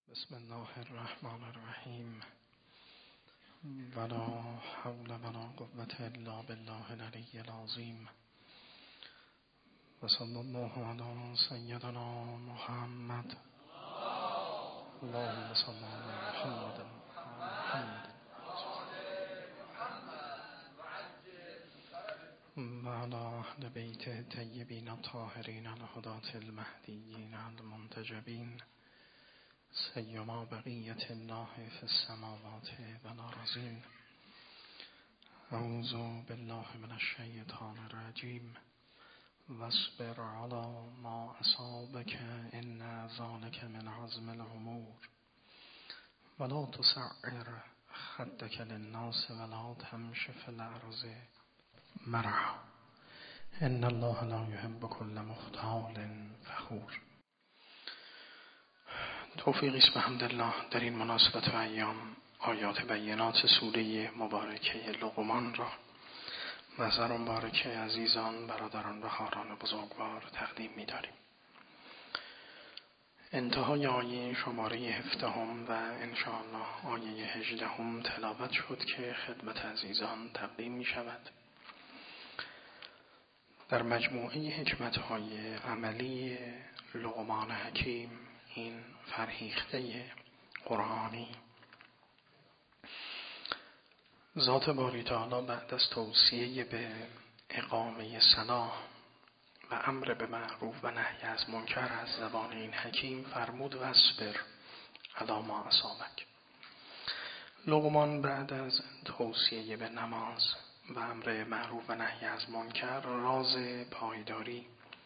بسم الله الرحمن الرحیم ولا حول ولا قوة الا بالله العلی العظیم و صلی الله علی سیدنا محمد اللهم صل علی محمد و علی اهل بیت الطیبین الطاهرین الهداة المهدیین المنتجبین سیما بقیت الله فی السماوات و الارضین. اعوذ بالله من الشیطان الرجیم واصبر علی ما اصابک ان ذلک من عزم الامور ولا تسعر خدک للناس ولا تمش فی الارض مرحا ان الله لا یحب کل مختال فخور. توفیقی است بحمدالله در این مناسبت و ایام آیات بینات سوره مبارکه لقمان را نظر مبارکه عزیزان، برادران و خواهران بزرگوار تقدیم می‌داریم. انتهای آیه شماره 17 و انشاءالله آیه 18 تلاوت شد که خدمت عزیزان تقدیم می شود. در مجموعه حکمت‌های عملی لقمان حکیم، این فرهیخته قرآنی، ذات باری تعالی بعد از توصیه به اقامه صلاح و امر به معروف و نهی از منکر از زبان این حکیم فرمود واصبر علی ما اصابک. لقمان بعد از توصیه به نماز و امر معروف و نهی از منکر راز پایداری،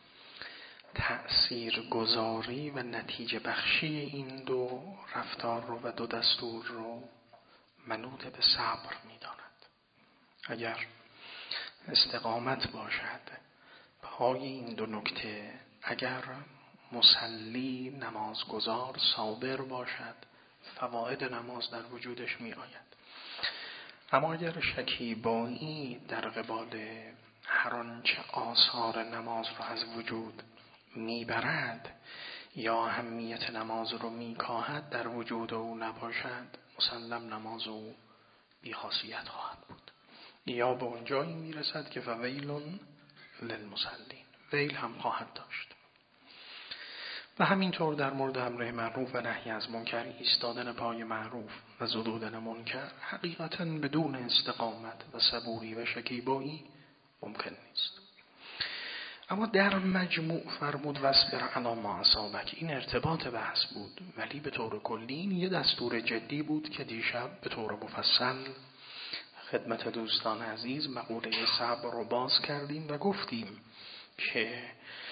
تأثیر گذاری و نتیجه بخشی این دو رفتار رو و دو دستور رو منوط به صبر می داند. اگر استقامت باشد پای این دو نکته، اگر مصلی نمازگزار صابر باشد، فواید نماز در وجودش می آید. اما اگر شکیبایی در قبال هر آنچه آثار نماز رو از وجود میبرد یا اهمیت نماز رو میکاهد در وجود او نباشد، مسلم نماز او بی‌خاصیت خواهد بود، یا به اون جایی میرسد که فویل للمصلین، ویل هم خواهد داشت. و همینطور در مورد امر معروف و نهی از منکر، ایستادن پای معروف و زدودن منکر حقیقتاً بدون استقامت و صبوری و شکیبایی ممکن نیست. اما در مجموع فرمود واصبر علی ما اصابک. این ارتباط بحث بود، ولی به طور کلی این یه دستور جدی بود که دیشب به طور مفصل خدمت دوستان عزیز مقوله صبر رو باز کردیم و گفتیم که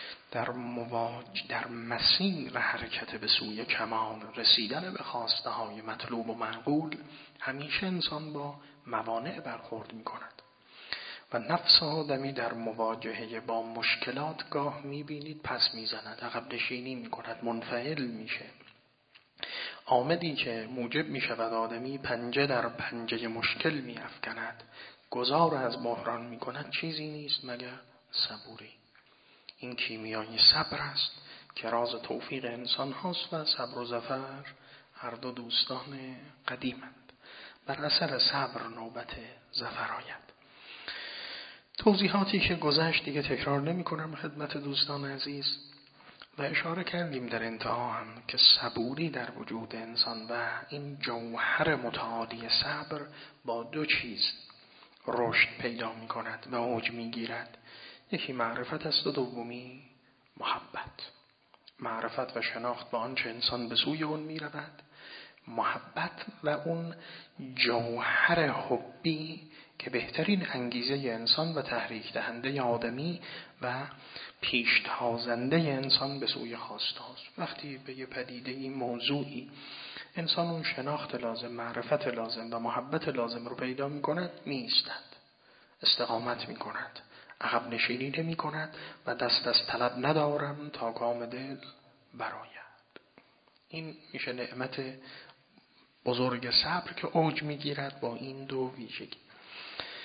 در مسیر حرکت به سوی کمال، رسیدن به خواسته های مطلوب و معقول، همیشه انسان با موانع برخورد می کند و نفس آدمی در مواجهه با مشکلات گاه میبینید پس میزند، عقب نشینی میکند، منفعل میشه. عاملی که موجب میشود آدمی پنجه در پنجه مشکل میافکند، گذار از بحران میکند، چیزی نیست مگر صبوری. این کیمیای صبر است که راز توفیق انسان هاست و صبر و ظفر هر دو دوستان قدیمند. بر اثر صبر نوبت ظفر آید. توضیحاتی که گذشت دیگه تکرار نمی کنم خدمت دوستان عزیز و اشاره کردیم در انتها هم که صبوری در وجود انسان و این جوهر متعالی صبر با دو چیز رشد پیدا می کند و اوج می گیرد. یکی معرفت است و دومی محبت. معرفت و شناخت با آنچه انسان به سوی اون می رود، محبت و اون جوهر حبی که بهترین انگیزه انسان و تحریک دهنده آدمی و پیشتازنده انسان به سوی خواسته است. وقتی به یه پدیده این موضوعی انسان اون شناخت لازم، معرفت لازم و محبت لازم رو پیدا می کند، می ایستد، استقامت می کند، عقب نشینی نمی کند و دست از طلب ندارم تا کام دل براید. این میشه نعمت بزرگ صبر که اوج می گیرد با این دو ویژگی.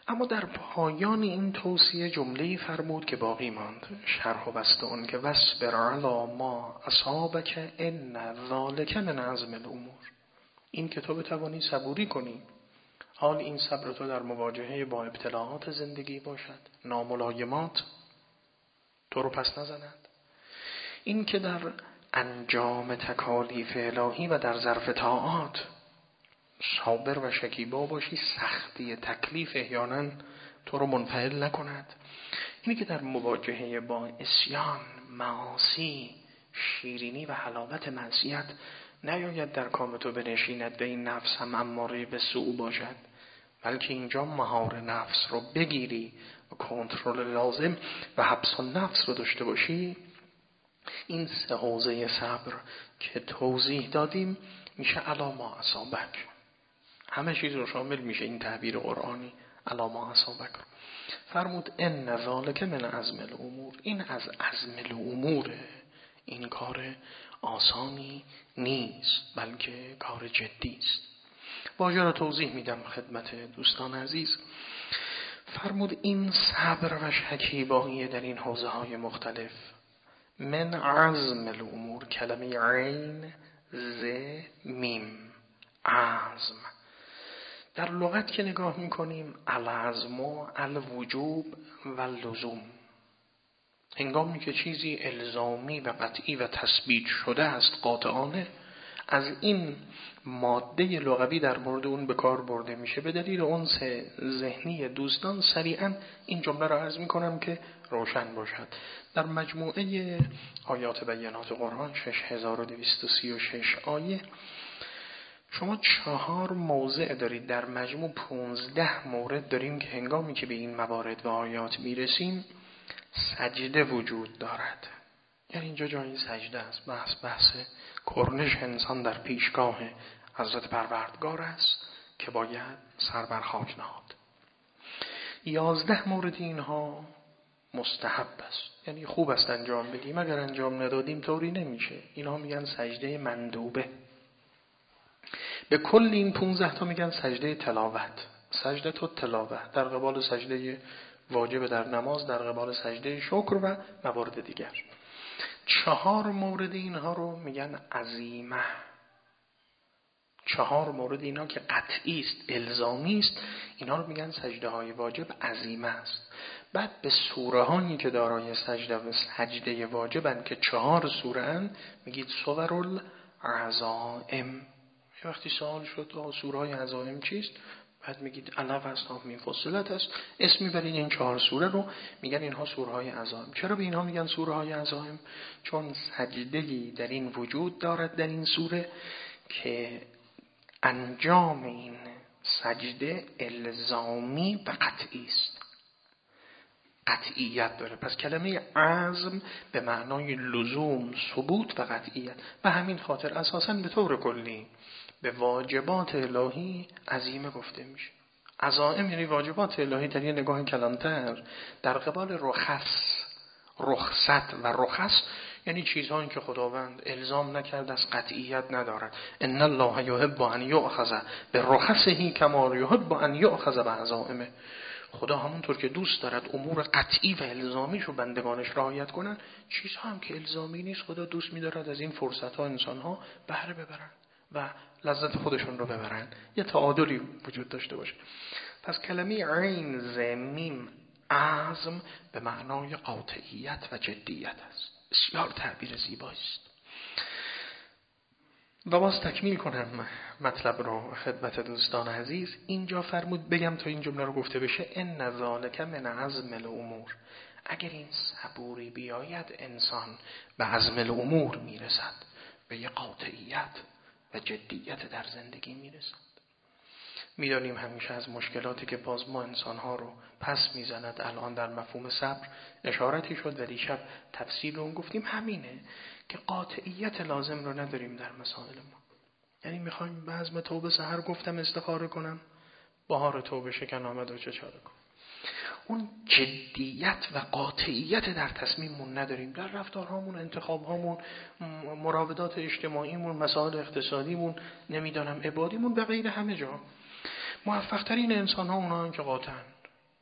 اما در پایان این توصیه جمله‌ای فرمود که باقی ماند، شرح و بسط اون که واصبر علی ما اصابک ان ذلک من عزم الامور. این که تو بتوانی صبوری کنی، حال این صبر تو در مواجهه با ابتلاعات زندگی باشد، ناملایمات تو رو پس نزند. این که در انجام تکالیف الهی و در ظرف طاعات صابر و شکیبا باشی، سختی تکلیف احیانا تو رو منفعل نکند. اینی که در مواجهه با عصیان، معاصی، شیرینی و حلاوت معصیت نیاید در کام تو بنشیند و این نفس هم اماره به سوء باشد، بلکه اینجا مهار نفس رو بگیری و کنترل لازم و حبس النفس رو داشته باشی. این سه حوزه صبر که توضیح دادیم میشه علی ما اصابک، همه چیز رو شامل میشه این تعبیر قرآنی علی ما اصابک. فرمود ان ذلک من عزم الامور، این از عزم الاموره، این کار آسانی نیست بلکه کار جدی است. واژه رو توضیح میدم خدمت دوستان عزیز. فرمود این صبر و شکیبایی در این حوزه های مختلف، من عزم الامور، کلمه عین ز میم، عزم. در لغت که نگاه میکنیم العزم و الوجوب و اللزوم، هنگامی که چیزی الزامی و قطعی و تثبیت شده است قاطعانه، از این ماده لغوی در مورد اون به کار برده میشه. به دلیل انس ذهنی دوستان سریعا این جمله را عرض میکنم که روشن باشد. در مجموعه آیات بینات قرآن 6236 آیه شما 4 موضع دارید، در مجموع 15 مورد داریم که هنگامی که به این موارد و آیات میرسیم سجده وجود دارد. یعنی اینجا جای سجده است، بحث کرنش انسان در پیشگاه حضرت پروردگار است که باید سر بر خاک نهاد. 11 مورد اینها مستحب است، یعنی خوب است انجام بدیم، اگر انجام ندادیم طوری نمیشه، اینها میگن سجده مندوبه. به کل این 15 تا میگن سجده تلاوت، سجده تو تلاوت، در قبال سجده واجب در نماز، در قبال سجده شکر و موارد دیگر. 4 مورد اینها رو میگن عزیمه. 4 مورد اینها که قطعی است، الزامی است، اینها رو میگن سجده های واجب عزیمه است. بعد به سوره هایی که دارای سجده و سجده واجبند که 4 سوره اند میگید سور العزائم. وقتی سوال شد سوره های عزائم چیست، بعد میگید الف است، میم فصلت است، اسم میبرین این 4 سوره رو میگن اینها سوره های عزائم. چرا به اینها میگن سوره های عزائم؟ چون سجده‌ای در این وجود دارد در این سوره که انجام این سجده الزامی و قطعی است، قطعیت داره. پس کلمه عزم به معنای لزوم، ثبوت و قطعیت. به همین خاطر اساساً به طور کلی به واجبات الهی عزیمه گفته میشه. عزائم یعنی واجبات الهی در یه نگاه کلانتر، در قبال رخصت و رخص یعنی چیزهایی که خداوند الزام نکرد از قطعیت ندارد. ان الله یحب ان یؤخذ برخصه کما یحب ان یؤخذ بعزائمه. خدا همونطور که دوست دارد امور قطعی و الزامیش رو بندگانش رعایت کنن، چیزها هم که الزامی نیست خدا دوست می‌دارد از این فرصت‌ها انسان‌ها بهره ببرن و لذت خودشون رو ببرن، یه تعادلی وجود داشته باشه. پس کلمه عین ز میم عزم به معنای قاطعیت و جدیت است. بسیار تعبیر زیبایی است. و باز تکمیل کنم مطلب رو خدمت دوستان عزیز. اینجا فرمود بگم تا این جمله رو گفته بشه ان ذالک من عزم الامور. اگر این صبوری بیاید انسان به عزم الامور میرسد، به یه قاطعیت و جدیت در زندگی میرسد. میدانیم همیشه از مشکلاتی که باز ما انسانها رو پس میزند الان در مفهوم صبر اشارتی شد و دیشب تفصیل اون گفتیم، همینه که قاطعیت لازم رو نداریم در مسائل ما. یعنی میخوایم به عزم توبه سحر گفتم استخاره کنم، بهار توبه شکن آمد و چه چاره کنم. اون جدیت و قاطعیت در تصمیممون نداریم، در رفتارهامون، انتخابهامون، مراودات اجتماعیمون، مسائل اقتصادیمون، نمیدانم عبادیمون و غیره. همه جا موفق ترین انسان ها اونها که قاطعن،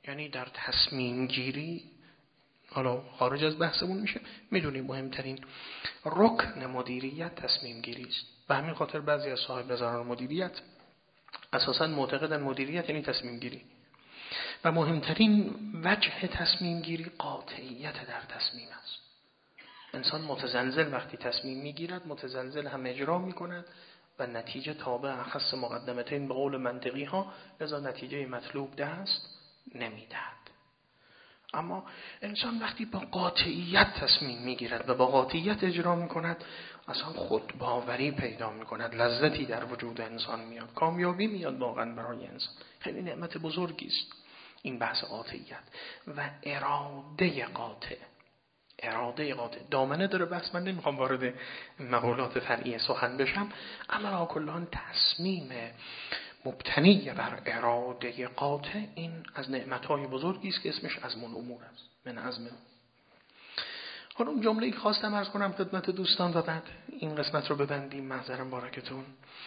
یعنی در تصمیم گیری، حالا خارج از بحثمون میشه، میدونیم مهمترین رکن مدیریت تصمیم گیری است. به همین خاطر بعضی از صاحب نظران مدیریت اساساً معتقدن مدیریت یعنی تصمیم گیری، و مهمترین وجه تصمیم گیری قاطعیت در تصمیم است. انسان متزلزل وقتی تصمیم میگیرد، متزلزل هم اجرا میکند و نتیجه تابع اخص مقدمتین به قول منطقی ها، لذا نتیجه مطلوب دست نمیدهد. اما انسان وقتی با قاطعیت تصمیم میگیرد و با قاطعیت اجرا میکند، اصلا خود باوری پیدا میکند، لذتی در وجود انسان میاد، کامیابی میاد واقعا برای انسان. خیلی نعمت بزرگی است این بحث قاطعیت و اراده قاطع. اراده قاطع دامنه داره بحث، من نمیخوام وارد مقولات فرعی سخن بشم، اما کلان تصمیم مبتنی بر اراده قاطع این از نعمتهای بزرگی است که اسمش عزم الامور است. من عزم. حالا اون جمله‌ای که خواستم عرض کنم خدمت دوستان و بعد این قسمت رو ببندیم، محضرم بارکتون.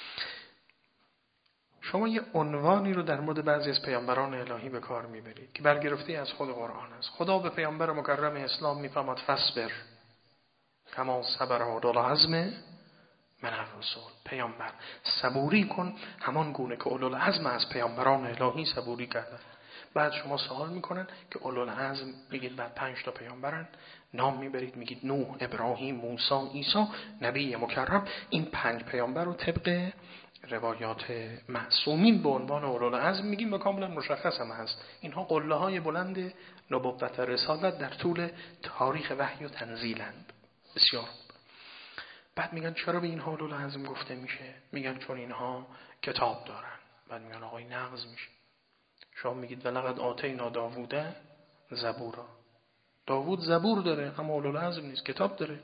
شما یه عنوانی رو در مورد بعضی از پیامبران الهی به کار میبرید که برگرفته از خود قرآن است. خدا به پیامبر مکرم اسلام میفرماد فصبر کما صبر اولو العزم من الرسل. پیامبر صبوری کن همان گونه که اولو العزم از پیامبران الهی صبوری کردن. بعد شما سوال میکنن که اولو العزم میگید بعد 5 تا پیامبرن، نام میبرید میگید نوح، ابراهیم، موسی، عیسی، نبی مکرم. این 5 پیامبر رو طبق روایات معصومین به عنوان اولو العزم میگیم و کاملا مشخص هم هست. اینها قله های بلند نبوت و رسالت در طول تاریخ وحی و تنزیلند. بسیار. بعد میگن چرا به اینها اولو العزم گفته میشه؟ میگن چون اینها کتاب دارن. بعد میگن آقای نقض میشه. شما میگید ولقد آتینا داوود زبورا. داوود زبور داره اما اولو العزم نیست، کتاب داره.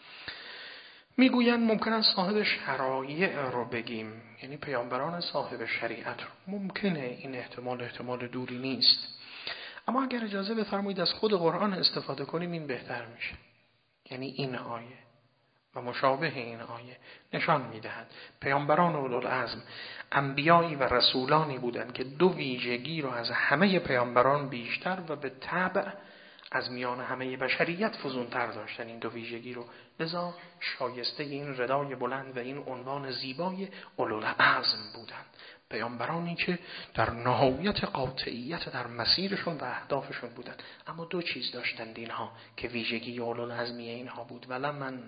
میگوین ممکن است صاحب شرایع رو بگیم، یعنی پیامبران صاحب شریعت رو. ممکنه این احتمال دوری نیست، اما اگر اجازه بفرمایید از خود قرآن استفاده کنیم این بهتر میشه. یعنی این آیه و مشابه این آیه نشان میدهد پیامبران اولوالعزم انبیایی و رسولانی بودند که 2 ویژگی رو از همه پیامبران بیشتر و به تبع از میان همه بشریت فزونتر داشتن. این 2 ویژگی رو لذا شایسته این ردای بلند و این عنوان زیبای اولوالعزم بودند. پیامبرانی که در نهایت قاطعیت در مسیرشون و اهدافشون بودند، اما 2 چیز داشتند اینها که ویژگی اولوالعزمی اینها بود. ولمن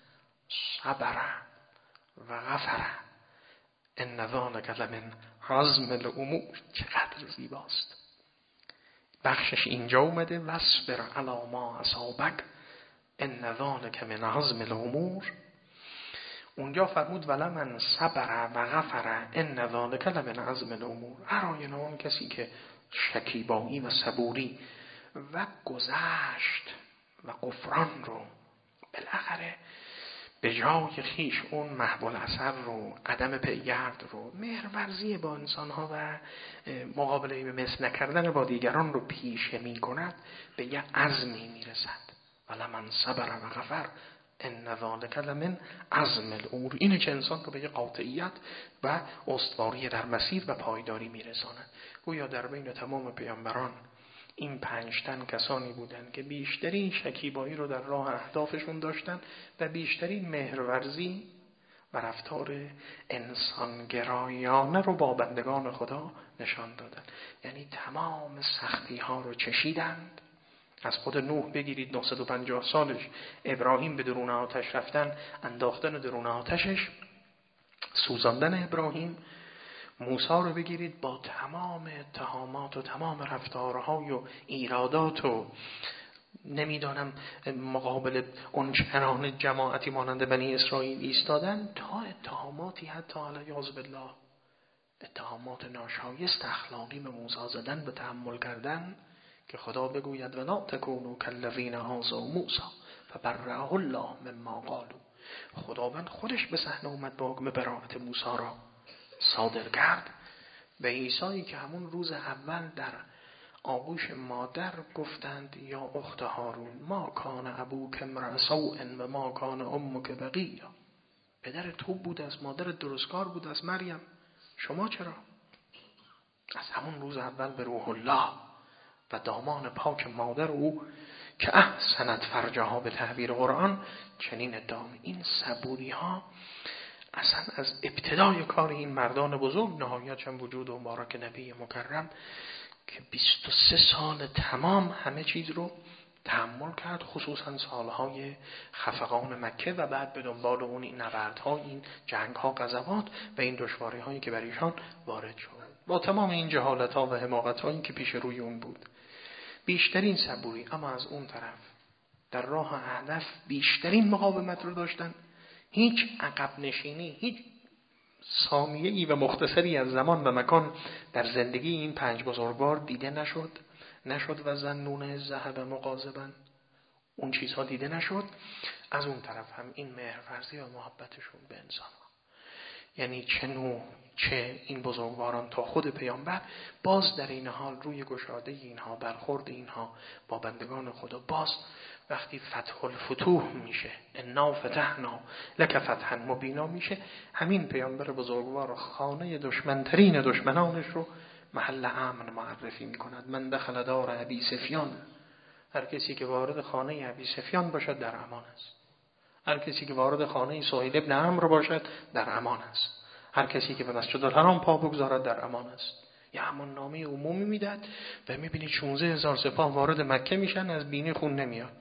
صبر و غفر ان ذلک لمن عزم الامور. چقدر زیباست. بخشش اینجا اومده واصبر علی ما اصابک ان ذلک من عزم الامور. اونجا فرمود ولمن صبر و غفر ان ذلک لمن عزم الامور. هر اون کسی که شکیبایی و صبوری و گذشت و غفران رو بالاخره به جای خیش اون محو الاثر رو، عدم پیگرد رو، مهرورزی با انسانها و مقابله به مثل نکردن با دیگران رو پیشه می کند، به یه عزمی می رسد. ولمن صبر و غفر ان ذلک لمن عزم الامور. اینه که انسان رو به یه قاطعیت و استواری در مسیر و پایداری می رساند. گویا در بین تمام پیامبران این 5 تن کسانی بودند که بیشترین شکیبایی رو در راه اهدافشون داشتن و بیشترین مهرورزی و رفتار انسانگرایانه رو با بندگان خدا نشان دادن. یعنی تمام سختی ها رو چشیدند. از خود نوح بگیرید 950 سالش، ابراهیم به درون آتش رفتن، انداختن درون آتشش، سوزاندن ابراهیم، موسی رو بگیرید با تمام اتهامات و تمام رفتارهای و ایرادات و نمیدانم مقابل اون چنان جماعتی مانند بنی اسرائیل ایستادن تا اتهاماتی حتی علیاذ بالله اتهامات ناشایست اخلاقی به موسی زدن و تحمل کردن که خدا بگوید ولا تکونوا کالذین آذوا موسی فبرأه الله مما قالوا. خداوند خودش به صحنه اومد با حکم براءت موسی را صادر کرد به عیسی که همون روز اول در آغوش مادر گفتند یا اخت هارون ما کان ابوک امرأ سوء و ما کان امک بغیا. پدر تو بود از مادر درستکار بود از مریم، شما چرا؟ از همون روز اول به روح الله و دامان پاک مادر او که احسنت فرجها به تعبیر قرآن چنین ادام. این صبوری ها اصلا از ابتدای کار این مردان بزرگ، نهایت هم وجود و مبارک نبی مکرم که 23 سال تمام همه چیز رو تحمل کرد، خصوصا سالهای خفقان مکه و بعد به دنبال اون این نبردها، این جنگها، غزوات و این دشواری هایی که بر ایشان وارد شد، با تمام این جهالت ها و حماقت هایی که پیش روی اون بود. بیشترین صبوری، اما از اون طرف در راه هدف بیشترین مقاومت رو داشتن. هیچ عقب نشینی، هیچ ثانیه‌ای و مختصری از زمان و مکان در زندگی این 5 بزرگوار دیده نشد و ظنون ذهب مغاضبا، اون چیزها دیده نشد. از اون طرف هم این مهرورزی و محبتشون به انسان ها، یعنی چه این بزرگواران تا خود پیامبر، باز در این حال روی گشاده اینها، برخورد اینها با بندگان خدا، باز وقتی فتح الفتوح میشه، انا فتحنا لک فتحا مبینا میشه، همین پیامبر بزرگوار خانه دشمنترین دشمنانش رو محل امن معرفی میکند. من دخل دار ابی سفیان، هر کسی که وارد خانه ابی سفیان باشد در امان است. هر کسی که وارد خانه سهیل ابن عمرو باشد در امان است. هر کسی که به مسجد الحرام پا بگذارد در امان است. یه امان نامه عمومی میداد و میبینید 16,000 سپاه وارد مکه میشن، از بینی خون نمیاد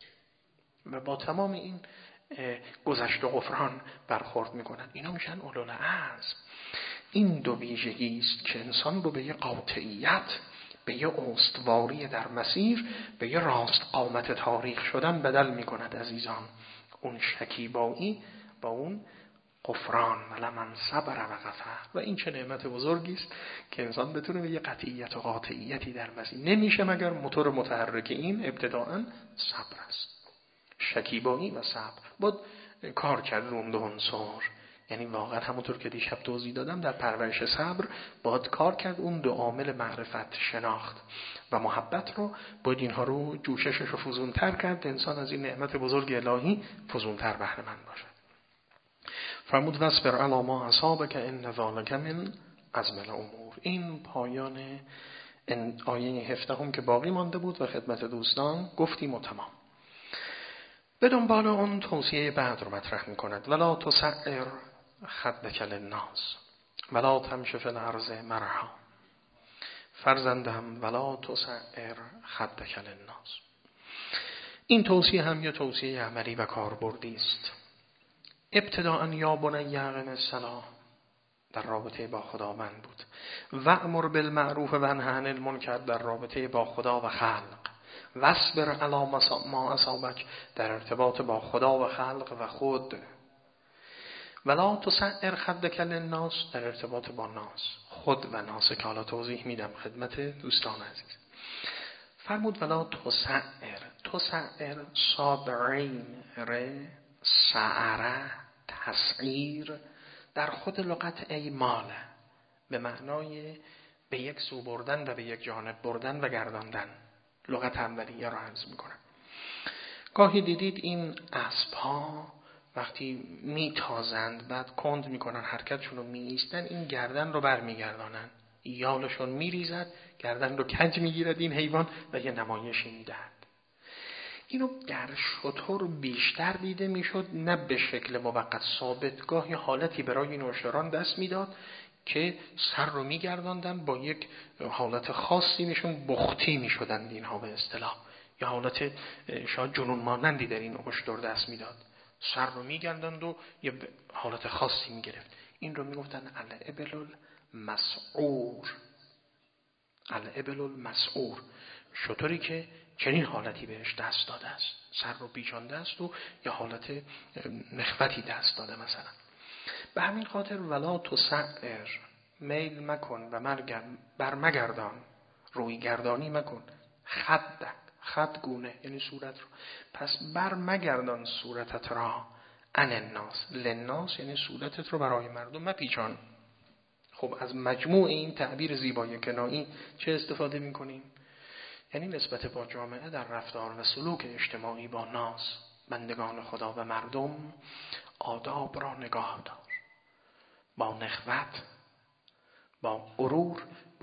و با تمام این گذشت و غفران برخورد میکنن. اینا میشن اولوالعزم. این دو ویژگی است که انسان رو به یه قاطعیت، به یه استواری در مسیر، به یه راست قامت تاریخ شدن بدل میکند عزیزان. اون شکیبایی با اون غفران، لمن صبر و غفر. و این چه نعمت بزرگی است که انسان بتونه به یه قطعیت و قاطعیتی در مسیر. نمیشه مگر موتور متحرک این ابتداءً صبر است. شکیبایی و صبر بود کار کرد اون دو عنصر. یعنی واقعا همونطور که دیشب توضیح دادم، در پرورش صبر باید کار کرد اون دو عامل معرفت، شناخت و محبت رو، باید اینها رو جوششش رو فزونتر کرد، انسان از این نعمت بزرگ الهی فزونتر بهره مند باشد. فرمود واصبر علی ما اصابک ان ذلک من عزم الامور. این پایان آیه 17 که باقی مانده بود و خدمت دوستان گفتیم و تمام. به دنبال اون توصیه بعد رو مطرح می کند. ولا تسعر خدک للناس ولا تمش فی الارض مرحا. فرزندم ولا تسعر خدک للناس. این توصیه هم یه توصیه عملی و کاربردی است. ابتداءً یا بنی اقم الصلاة در رابطه با خداوند بود، وأمر بالمعروف و انه عن المنکر در رابطه با خدا و خلق، واصبر علی ما اصابک در ارتباط با خدا و خلق و خود، ولا تسعر خدک للناس در ارتباط با ناس، خود و ناس که حالا توضیح میدم خدمت دوستان عزیز. فرمود ولا تسعر صابرین سعره تسعیر در خود لغت ایماله به معنای به یک سو بردن و به یک جانب بردن و گرداندن. لغت اولیه را عرض میکنم. گاهی دیدید این اسب‌ها وقتی میتازند بعد کند میکنن حرکتشون رو میایستن، این گردن رو برمیگردانن، یالشون میریزد، گردن رو کج میگیرد این حیوان و یه نمایشی میدهد. اینو در شتر بیشتر دیده میشد، نه به شکل موقت ثابت. گاهی حالتی برای این اشتران دست میداد که سر رو میگرداندن، با یک حالت خاصی میشون بختی میشدند اینها به اصطلاح، یا حالت شاید جنون مانندی در این اشتر دست میداد، سر رو میگرداند و یه حالت خاصی میگرفت. این رو میگفتن الابل المسعور. الابل المسعور، شتری که چنین حالتی بهش دست داده است، سر رو پیچانده است و یا حالت نخوتی دست داده مثلا. به همین خاطر ولا تسعر، میل مکن و برمگردان، روی گردانی مکن، خد گونه یعنی صورت رو، پس برمگردان صورتت را عن الناس، للناس یعنی صورتت رو برای مردم مپیچان. خب از مجموع این تعبیر زیبای کنایی چه استفاده میکنیم؟ یعنی نسبت با جامعه در رفتار و سلوک اجتماعی با ناس، بندگان خدا و مردم آداب را نگاه دار، با نخوت، با غرور،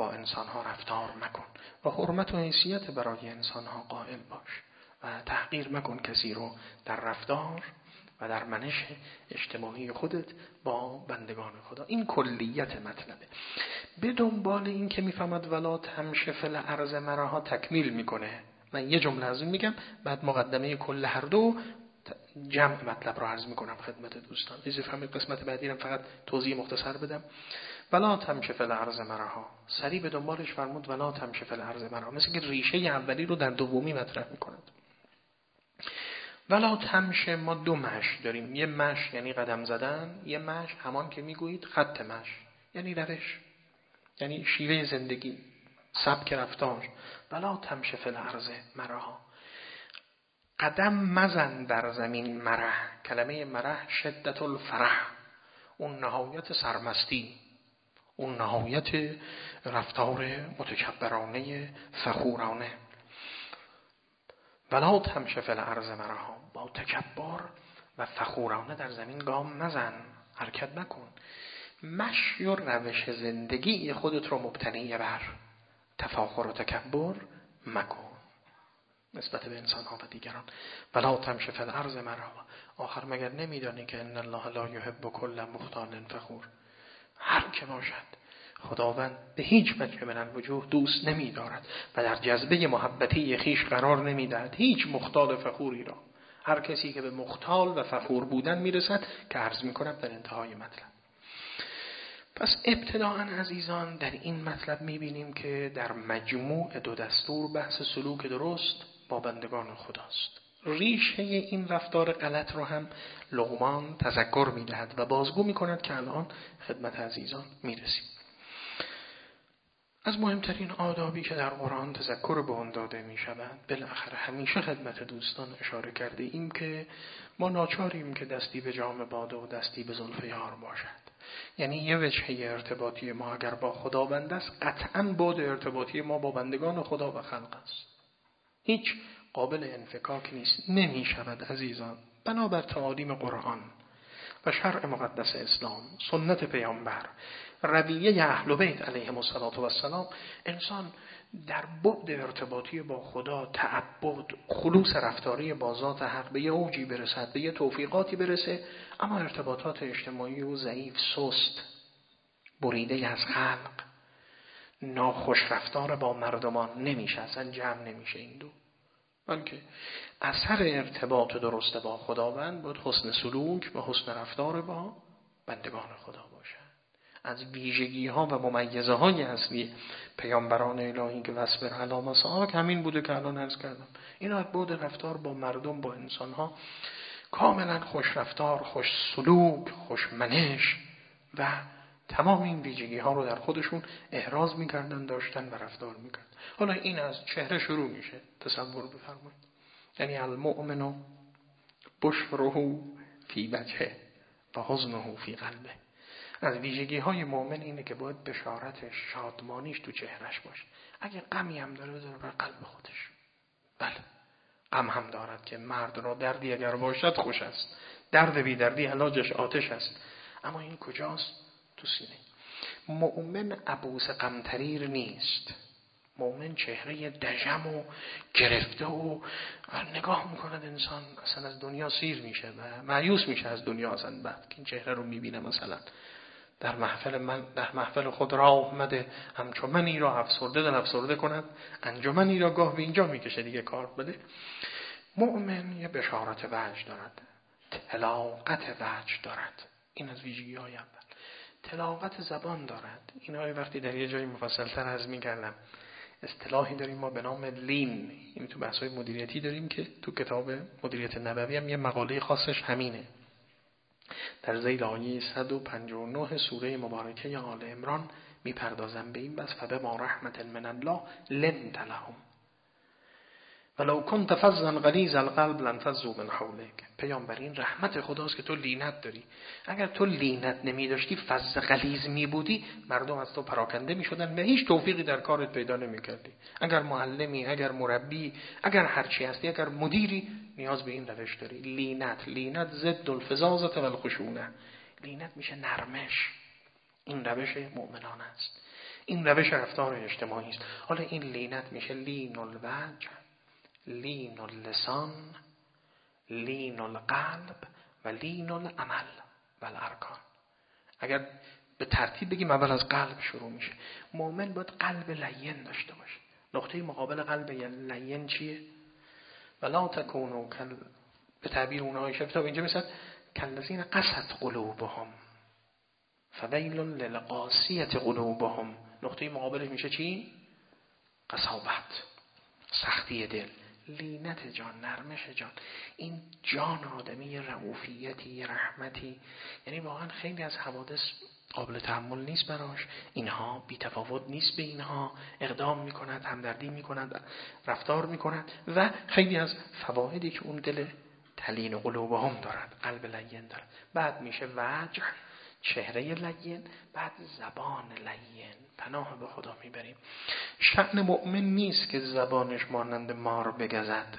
با انسانها رفتار مکن و حرمت و حیثیت برای انسانها قائل باش و تحقیر مکن کسی رو در رفتار و در منش اجتماعی خودت با بندگان خدا. این کلیت مطلبه. به دنبال این که میفهمد ولا تمشی فی الارض مرحا تکمیل میکنه. من یه جمله از این میگم، بعد مقدمه کل هر دو جمع مطلب رو عرض میکنم خدمت دوستان. اجازه فرمایید قسمت بعدی رو فقط توضیح مختصر بدم. ولا تمشی فی الارض مرحا، سری به دنبالش فرمود ولا تمشی فی الارض مرحا، مثل که ریشه اولی رو در دومی مطرح میکند. ولا تمشی، ما دو مشی داریم. یه مشی یعنی قدم زدن، یه مشی همان که میگویید خط مشی یعنی روش، یعنی شیوه زندگی، سبک رفتار. ولا تمشی فی الارض مرحا، قدم مزن در زمین مرح. کلمه مرح شدت الفرح، اون نهایت سرمستی، اون نهایت رفتار متکبرانه فخورانه. ولا تمشی فی الارض مرحا، با تکبر و فخورانه در زمین گام مزن، حرکت نکن. مشی و روش زندگی خودت رو مبتنی بر تفاخر و تکبر مکن نسبت به انسان ها و دیگران. ولا تمشی فی الارض مرحا، آخر مگر نمیدانی که ان الله لا یحب کل مختال فخور؟ هر که باشد خداوند به هیچ وجه من الوجوه دوست نمی‌دارد و در جذبه محبتی خیش قرار نمی‌دهد هیچ مختال فخوری را. هر کسی که به مختال و فخور بودن میرسد که عرض می‌کنم در انتهای مطلب. پس ابتداءً عزیزان در این مطلب می‌بینیم که در مجموع دو دستور بحث سلوک درست با بندگان خداست. ریشه این رفتار غلط رو هم لقمان تذکر می‌دهد و بازگو می‌کند که الان خدمت عزیزان می‌رسیم. از مهمترین آدابی که در قرآن تذکر به آن داده می شود، بالاخره همیشه خدمت دوستان اشاره کرده ایم که ما ناچاریم که دستی به جام باده و دستی به زلف یار باشد. یعنی یه وجهه ارتباطی ما اگر با خداوند است، قطعاً بعد ارتباطی ما با بندگان خدا و خلق است. هیچ قابل انفکاک نیست، نمی شود عزیزان. بنابر تعالیم قرآن و شرع مقدس اسلام، سنت پیامبر، رویه اهل بیت علیهم السلام، انسان در بعد ارتباطی با خدا، تعبد، خلوص رفتاری با ذات حق به یه اوجی برسد، به یه توفیقاتی برسه، اما ارتباطات اجتماعی و ضعیف، سست، بریده از خلق، ناخوش رفتار با مردمان نمیشه، اصلا جمع نمیشه این دو. بلکه اثر ارتباط درست با خداوند باید حسن سلوک و حسن رفتار با بندگان خدا باشد. از ویژگی ها و ممیزه های اصلی پیامبران الهی که وصف علامه صاحب همین بوده که الان عرض کردم. این از بعد رفتار با مردم، با انسان ها کاملا خوش رفتار، خوش سلوک، خوش منش و تمام این ویژگی ها رو در خودشون احراز میکردن، داشتن و رفتار میکردن. حالا این از چهره شروع میشه، تصور بفرمایید. یعنی المؤمن بشره فی وجهه و حزنه فی قلبه. از ویژگی های مؤمن اینه که باید بشارتش، شادمانیش تو چهرش باشه. اگه غمی هم داره بذاره بر قلب خودش. بله، غم هم دارد که مرد را دردی اگر باشد خوش است، درد بی دردی علاجش آتش است. اما این کجاست؟ تو سینه. مؤمن عبوس غمتریر نیست. مؤمن چهره دژم و گرفته و نگاه میکند انسان اصلا از دنیا سیر میشه و مایوس میشه از دنیا اصلا. بعد که این چهره رو میبینه مثلا در محفل خود راه اومده، همچون منی را افسرده دل افسرده کند، انجمنی را گاه به اینجا میکشه دیگه کار بده. مؤمن یه بشارت وجه دارد، طلاقت وجه دارد. این از ویژگی های اول. طلاقت زبان دارد. اینها وقتی در یه جایی مفصل‌تر عرض می‌کردم. اصطلاحی داریم ما به نام لین، این تو بحث‌های مدیریتی داریم که تو کتاب مدیریت نبوی هم یه مقاله خاصش همینه. در ذیل آیه 159 سوره مبارکه آل عمران میپردازم به این بس. فبما رحمت من الله لنت لهم ولو كنت فظا غلیظ القلب لانفضوا من حولک. پیامبر این رحمت خداست که تو لینت داری. اگر تو لینت نمی داشتی، فظ غلیظ می بودی، مردم از تو پراکنده می شدن و هیچ توفیقی در کارت پیدا نمی کردی. اگر معلمی، اگر مربی، اگر هرچی هستی، اگر مدیری، نیاز به این روش داری. لینت ضد الفظاظه والخشونه. لینت میشه نرمش. این روش مؤمنان است. این روش رفتار اجتماعی است. حالا این لینت میشه لین الوجه، لین اللسان، لین القلب و لین العمل و الارکان. اگر به ترتیب بگیم اول از قلب شروع میشه. مؤمن باید قلب لین داشته باشه. نقطه مقابل قلب لین چیه؟ ولا تکونوا به تعبیر اونها شفتا اینجا مثلا کالذین قست قلوبهم فویل للقاسیة قلوبهم. نقطه مقابلش میشه چی؟ قساوت، سختی دل. لینت جان، نرمش جان. این جان آدمی رؤوفیتی، رحمتی، یعنی واقعا خیلی از حوادث قابل تحمل نیست براش. اینها بی تفاوت نیست به اینها، اقدام میکند، همدردی میکند، رفتار میکند و خیلی از فوایدی که اون دل تلین قلوبهم دارد، قلب لین دارد. بعد میشه وجه، چهره لین، بعد زبان لین. پناه به خدا میبریم. شأن مؤمن نیست که زبانش مانند مار بگزد.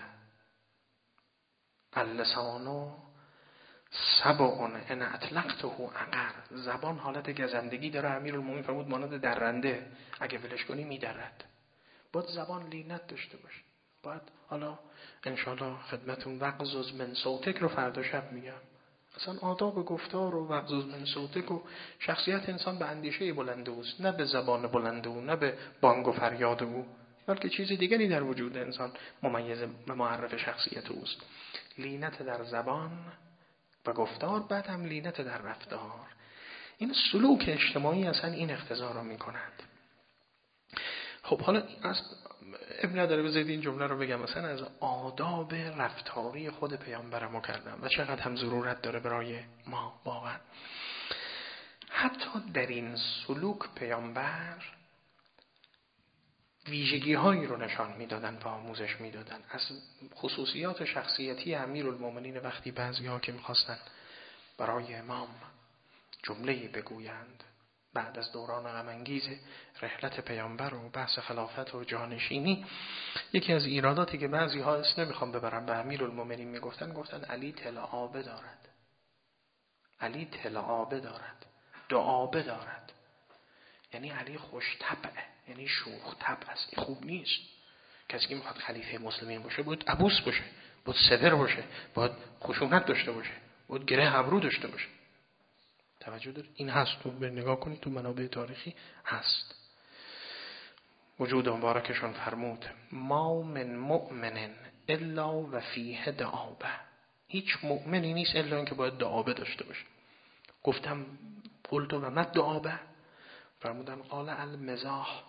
اللسانو سبعون ان اطلقته عقر. زبان حالت گزندگی داره. امیرالمومنین فرمود مانند درنده، اگه ولش کنی میدرد. باید زبان لینت داشته باشه. باید حالا انشالله خدمتون وغضض من صوتک رو فردا شب میگم. اصلا آداب گفتار و وغضض من صوتک و شخصیت انسان به اندیشه بلند اوست، نه به زبان بلند او، نه به بانگ و فریاد او، بلکه چیز دیگری در وجود انسان ممیز و معرف شخصیت اوست. لینت در زبان و گفتار، بعد هم لینت در رفتار. این سلوک اجتماعی اصلا این اقتضا را میکند. خب حالا از ابن نداره بذارید این جمله رو بگم، مثلا از آداب رفتاری خود پیامبرمو کردم و چقدر هم ضرورت داره برای ما واقعا. حتی در این سلوک پیامبر ویژگی هایی رو نشان میدادن و آموزش میدادن. از خصوصیات شخصیتی امیرالمومنین وقتی بعضی ها که میخواستن برای امام جمله‌ای بگویند بعد از دوران غم‌انگیز رحلت پیامبر و بحث خلافت و جانشینی، یکی از ایراداتی که بعضی ها اسم نمیخوام ببرم به امیرالمومنین میگفتن، گفتن علی طلعابه دارد، علی طلعابه دارد، دعابه دارد. یعنی علی خوش طبعه، یعنی شوخ طبع است. این خوب نیست. کسی که میخواد خلیفه مسلمین باشه باید عبوس باشه، باید صبر باشه، باید خشونت داشته باشه، باید گره ابرو داشته باشه. توجه دارید؟ این هست. تو به نگاه کنید تو منابع تاریخی هست. وجود مبارکشون فرمود ما من مؤمن الا و فیه دعابه. هیچ مؤمنی نیست الا اینکه باید دعابه داشته باشه. گفتم قلت و مد دعابه، فرمودن قال المزاح.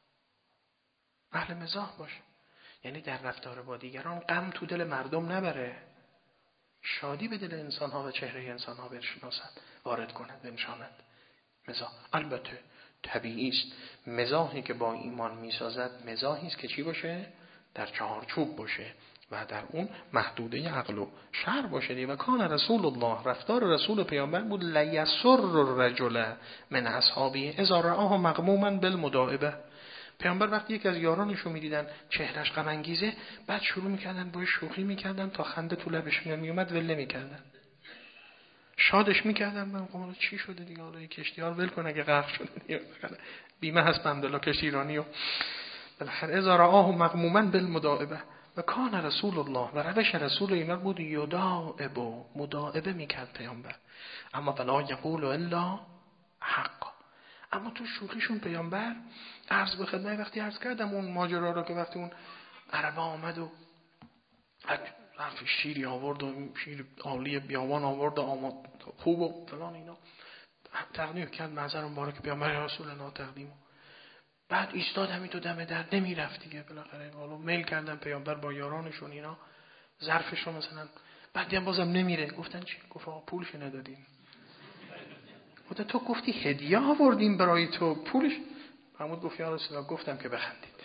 اهل مزاح باشه، یعنی در رفتار با دیگران غم تو دل مردم نبره، شادی به دل انسان ها و چهره انسان ها بشناسد، وارد کند، بنشاند. مزاح البته طبیعی است. مزاحی که با ایمان میسازد مزاحی است که چی باشه؟ در چهارچوب باشه و در اون محدوده عقل و شرع باشه. و کان رسول الله، رفتار رسول پیامبر بود لیسر الرجل من اصحابه اذا رآه مغموما بالمداعبه. پیامبر وقتی یک از یارانش رو می‌دیدن چهرهش غم انگیزه، بعد شروع می‌کردن باهاش شوخی می‌کردن تا خنده تو لبش میومد ول نمی‌کردن، شادش می‌کردن. من گفتم چی شده دیگه، حالا کشتی‌ها ول کن اگه غرق شده دیگه، بیمه هست الحمدلله کشتی ایرانی و بالاخره اذا رآه مغموما بالمداعبه. و کان رسول الله، و روش رسول ایمان بود یداعب، مداعبه می‌کرد پیامبر. اما ولا یقول الا حق. اما تو شوخیشون پیامبر عرض به خدمت وقتی عرض کردم اون ماجرا رو که وقتی اون عربه آمد و حرف شیری آورد و شیر عالی بیابان آورد و آمد خوب و فلان اینا تقدیم کرد محضر مبارک پیامبر رسول الله تقدیم. بعد ایستاد همین تو دم در نمی رفت دیگه. بالاخره حالا میل کردن پیامبر با یارانشون اینا ظرفش رو مثلا، بعدی هم بازم نمیره. گفتن چی؟ گفت آقا پولش ندادین. خدا تو گفتی هدیه آوردیم برای تو، پولش؟ محمود گفت یا رسول الله گفتم که بخندید.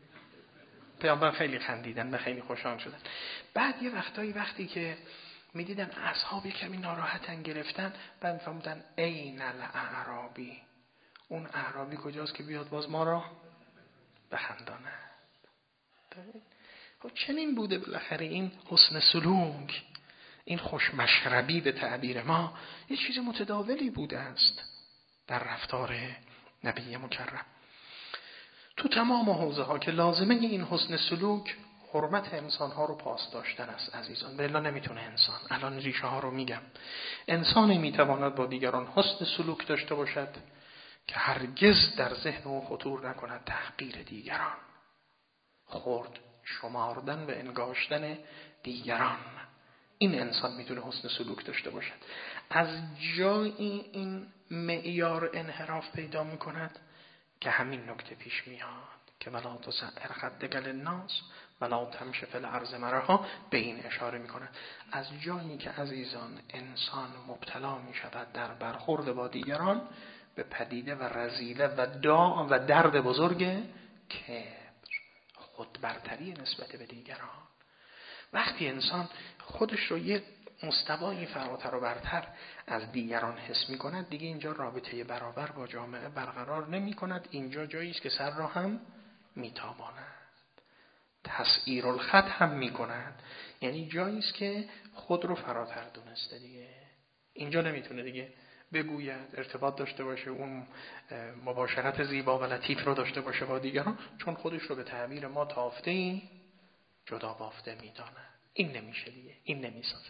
پیامبر خیلی خندیدن و خیلی خوشحال شدن. بعد یه وقتی که میدیدن اصحاب کمی ناراحتن گرفتن، بعد فهمیدن این الاعرابی، اون اعرابی کجاست که بیاد باز ما را بخندانه. خب چنین بوده بالاخره این حسن سلوک، این خوشمشربی به تعبیر ما یه چیز متداولی بوده است در رفتار نبی مکرم. تو تمام حوزه ها که لازمه این حسن سلوک حرمت انسان ها رو پاس داشتن است عزیزان. بلا نمیتونه انسان، الان ریشه ها رو میگم، انسانی میتواند با دیگران حسن سلوک داشته باشد که هرگز در ذهن او خطور نکند تحقیر دیگران، خرد شماردن و انگاشتن دیگران. این انسان میتونه حسن سلوک داشته باشد. از جایی این معیار انحراف پیدا میکند که همین نکته پیش میاد که ولا تسعر خدک للناس ولا تمشی فی الارض مرحا، به این اشاره میکند. از جایی که عزیزان انسان مبتلا میشود در برخورد با دیگران به پدیده و رذیله و داع و درد بزرگ کبر، خود برتری نسبت به دیگران. وقتی انسان خودش رو یک مستوایی فراتر و برتر از دیگران حس می کند، دیگه اینجا رابطه برابر با جامعه برقرار نمی کند. اینجا جایی است که سر را هم می تاباند، تسعیر الخط هم می کند، یعنی جایی است که خود رو فراتر دونسته دیگه. اینجا نمیتونه دیگه بگوید، ارتباط داشته باشه، اون مباشرت زیبا و لطیف رو داشته باشه با دیگران، چون خودش رو به تعبیر ما تافته جدا بافته میداند. این نمیشه دیگه، این نمیسازه.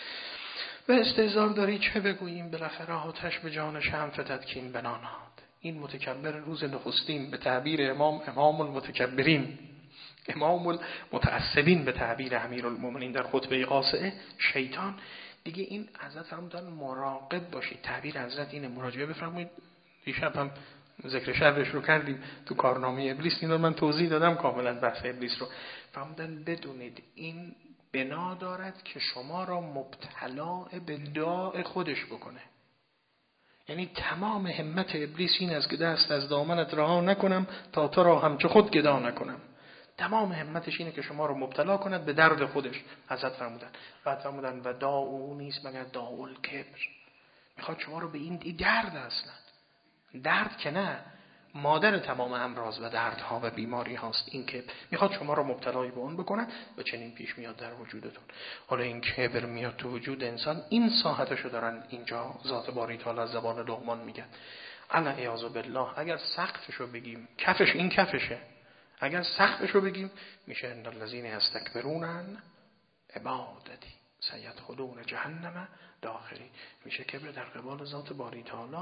و استهزار داری چه بگوییم، بالاخره آتش به جان شمع فتد کین بناناد. این متکبر روز نخستین به تعبیر امام المتکبرین، امام المتعصبین به تعبیر امیرالمومنین در خطبه قاصعه، شیطان دیگه. این حضرت فرمودن مراقب باشید، تعبیر حضرت اینه، مراجعه بفرمایید. دیشب هم ذکر شرش رو کردیم تو کارنامه ابلیس، این رو من توضیح دادم کاملا بحث ابلیس رو. فرمودن بدونید این بنا دارد که شما را مبتلا به داع خودش بکنه. یعنی تمام همت ابلیس این است که دست از دامنت رها نکنم تا تو را همچو خود گدا نکنم. تمام همتش اینه که شما رو مبتلا کند به درد خودش. حضرت فرمودن، بعد فرمودن و داع او نیست مگر داع الکبر. میخواد شما رو به این درد، اصلا درد که نه، مادر تمام امراض و دردها و بیماری هاست این که میخواد شما رو مبتلای به اون بکنه و چنین پیش میاد در وجودتون. حالا این کبر میاد تو وجود انسان، این ساحتشو دارن اینجا ذات باری تعالی از زبان لقمان میگن. العیاذ بالله اگر سقفشو بگیم، کفش این کفشه، اگر سقفشو بگیم میشه ان الذین یستکبرون عن عبادتی سیدخلون جهنم داخری. میشه کبر در قبال ذات باری تعالی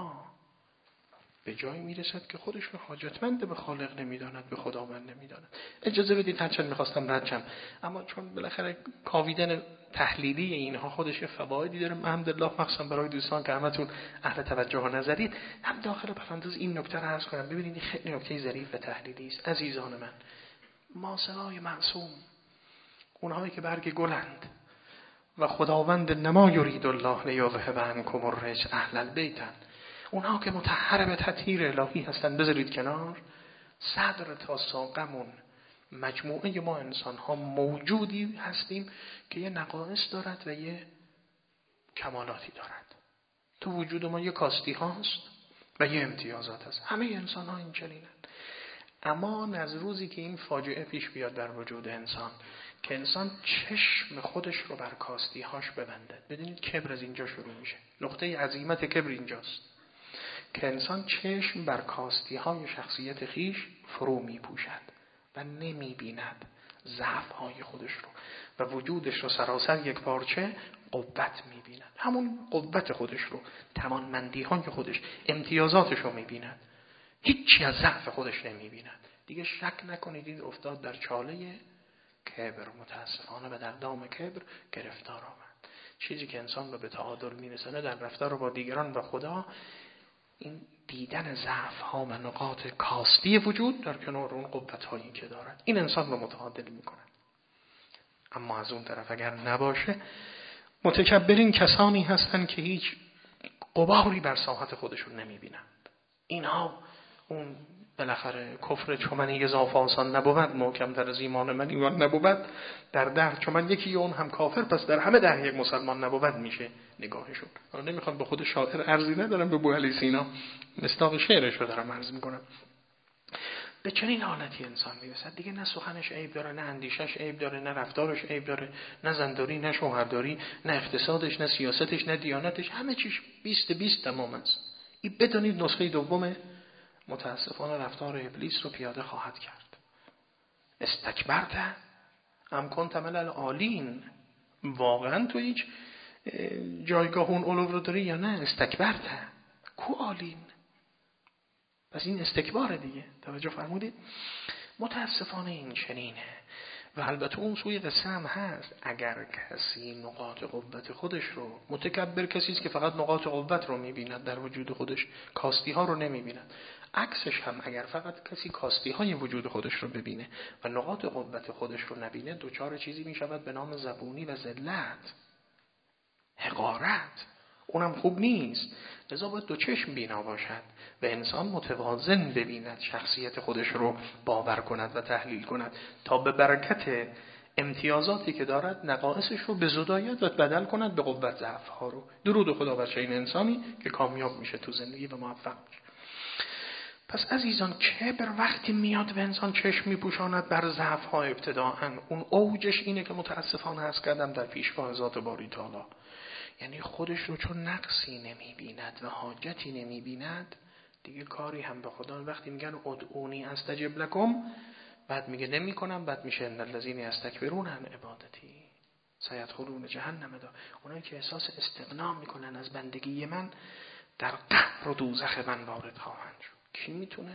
به جایی میرسد که خودش رو حاجتمند به خالق نمیداند، به خداوند نمیداند. اجازه بدید، هرچند میخواستم رد شم، اما چون بالاخره کاویدن تحلیلی اینها خودش فوایدی داره، الحمدلله مخصوصا برای دوستان که همتون اهل توجه و نظرید، هم داخل پرانتز این نکته رو عرض کنم. ببینید این خیلی نکته ظریف و تحلیلی است عزیزان من. ماسرای معصوم، اونهایی که برگ گلند و خداوند نما یرید الله لیذهب عنکم الرجس اهل البیت، اونها که مطهر به تطهیر الهی هستن بذارید کنار. صدر تا ساقمون مجموعه ما انسان ها موجودی هستیم که یه نقائص دارد و یه کمالاتی دارد. تو وجود ما یه کاستی هاست و یه امتیازات هست. همه انسان ها این چنینن. اما از روزی که این فاجعه پیش بیاد در وجود انسان که انسان چشم خودش رو بر کاستی هاش ببنده، بدونید کبر از اینجا شروع میشه. نقطه عظیمت کبر اینجاست که انسان چشم بر کاستی های شخصیت خیش فرو می پوشد و نمی بیند ضعف های خودش رو و وجودش رو سراسر یک پارچه قوت می بیند. همون قوت خودش رو، توانمندی های خودش، امتیازاتش رو می بیند. هیچی از ضعف خودش نمی بیند. دیگه شک نکنید این افتاد در چاله کبر، متاسفانه و در دام کبر گرفتار آمد. چیزی که انسان رو به تعادل می رسانه در رفتار با دیگران و خدا، این دیدن ضعف ها و نقاط کاستی وجود در کنار اون قوت هایی که دارد، این انسان رو متعادل میکنه. اما از اون طرف اگر نباشه، متکبرین کسانی هستند که هیچ غباری بر ساحت خودشون نمیبینند. اینها اون بالاخره کفر چون من اضافه آسان نبود، محکم در از ایمان من ایمان نبود، در ده چون من یکی اون هم کافر، پس در همه ده یک مسلمان نبود میشه نگاهشون. من نمیخوام به خود شاعر عرضی ندارم، به بوعلی سینا مصداق شعرش رو دارم عرض میکنم. به چنین حالتی انسان میرسد دیگه نه سخنش عیب داره، نه اندیشش عیب داره، نه رفتارش عیب داره، نه زنداری، نه شوهرداری، نه اقتصادش، نه سیاستش، نه دیانتش، همه چیش 20 تمام است. این بدونید نسخه دوم متاسفانه رفتار ابلیس رو پیاده خواهد کرد. استکبرت ام کنت من العالین، واقعا تو هیچ جایگاه اون علو رو داری یا نه؟ استکبرت کو عالین؟ پس این استکبار دیگه. توجه فرمودید؟ متاسفانه این چنینه. و البته اون سوی قصه هم هست، اگر کسی نقاط قوت خودش رو، متکبر کسی است که فقط نقاط قوت رو میبیند در وجود خودش، کاستی ها رو نمیبیند. عکسش هم اگر فقط کسی کاستی های وجود خودش رو ببینه و نقاط قوت خودش رو نبینه، دوچار چیزی میشود به نام زبونی و ذلت، حقارت. اونم خوب نیست. لذا باید دو چشم بینا باشد و انسان متوازن ببیند، شخصیت خودش رو باور کند و تحلیل کند تا به برکت امتیازاتی که دارد نقائصش رو بزداید و بدل کند به قوت ضعف‌ها رو. درود خدا بر چنین انسانی که کامیاب میشه تو زندگی و موفق میشه. پس عزیزان، کبر وقتی میاد و انسان چشم میپوشاند بر ضعف‌ها ابتداءً، اون اوجش اینه که متاسفانه هست کردم در پیشگاه ذات باری تعالی، یعنی خودش رو چون نقصی نمی‌بیند و حاجتی نمی‌بیند، دیگه کاری هم به خدا. وقتی میگن ادعونی استجب لکم، بعد میگه نمی‌کنم، بعد میشه ان الذین یستکبرون عن عبادتی سیدخلون جهنم. اونایی که احساس استغنا میکنن از بندگی من، در قبر و دوزخ من وارد خواهند شد. کی میتونه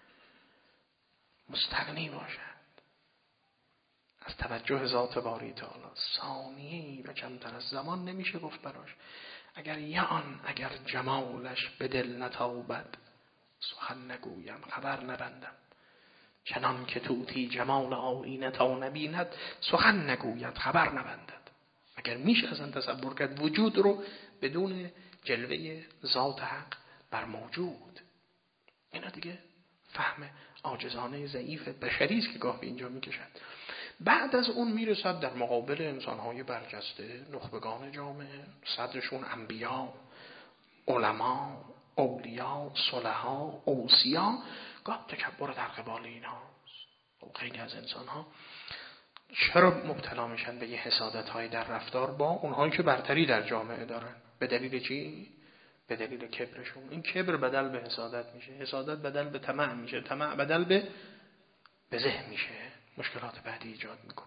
مستغنی باشد از توجه ذات باری تعالی؟ ثانیه‌ای و کمتر از زمان نمیشه گفت براش. اگر جمالش به دل نتابد، سخن نگویم خبر نبندم. چنان که طوطی جمال آیینه تا نبیند، سخن نگوید خبر نبندد. اگر میشه اصلا تصور کرد وجود رو بدون جلوه ذات حق بر موجود، اینا دیگه فهم عاجزانه ضعیف بشری است که گاه به اینجا میکشد. بعد از اون میرسد در مقابل انسانهای برجسته، نخبگان جامعه، صدرشون انبیا، علما، اولیا، صلحا، اوصیا، گاه تکبر در قبال اینهاست. خیلی از انسانها چرا مبتلا میشن به یه حسادت‌های در رفتار با اونهایی که برتری در جامعه دارن؟ به دلیل چی؟ به دلیل کبرشون. این کبر بدل به حسادت میشه، حسادت بدل به طمع میشه، طمع بدل به ذهن میشه، مشکلات بعدی ایجاد میکنه.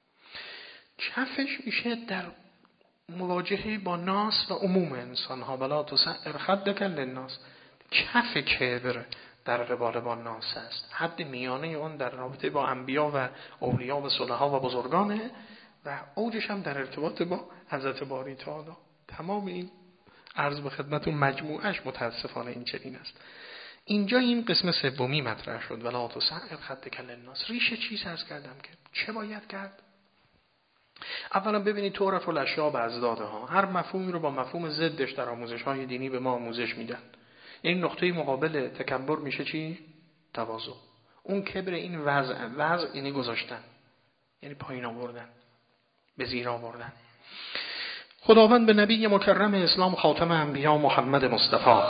کفش میشه در مواجهه با ناس و عموم انسان ها، ولا تسعر خدک للناس. کف کبر در قبال با ناس است، حد میانه اون در رابطه با انبیا و اولیا و صلحا و بزرگانه و اوجش هم در ارتباط با حضرت باری تعالی. تمام این عرض به خدمتون مجموعش متاسفانه این چنین است. اینجا این قسم سومی مطرح شد، ولا تسعر خدک للناس. ریشه چیز عرض کردم که چه باید کرد؟ اولا ببینید تعرف الاشیاء باضدادها، هر مفهومی رو با مفهوم ضدش در آموزش‌های دینی به ما آموزش میدن. این نقطه مقابل تکبر میشه چی؟ تواضع. اون کبر این وضع یعنی گذاشتن، یعنی پایین آوردن، به زیر آوردن. خداوند به نبی مکرم اسلام خاتم انبیا محمد مصطفی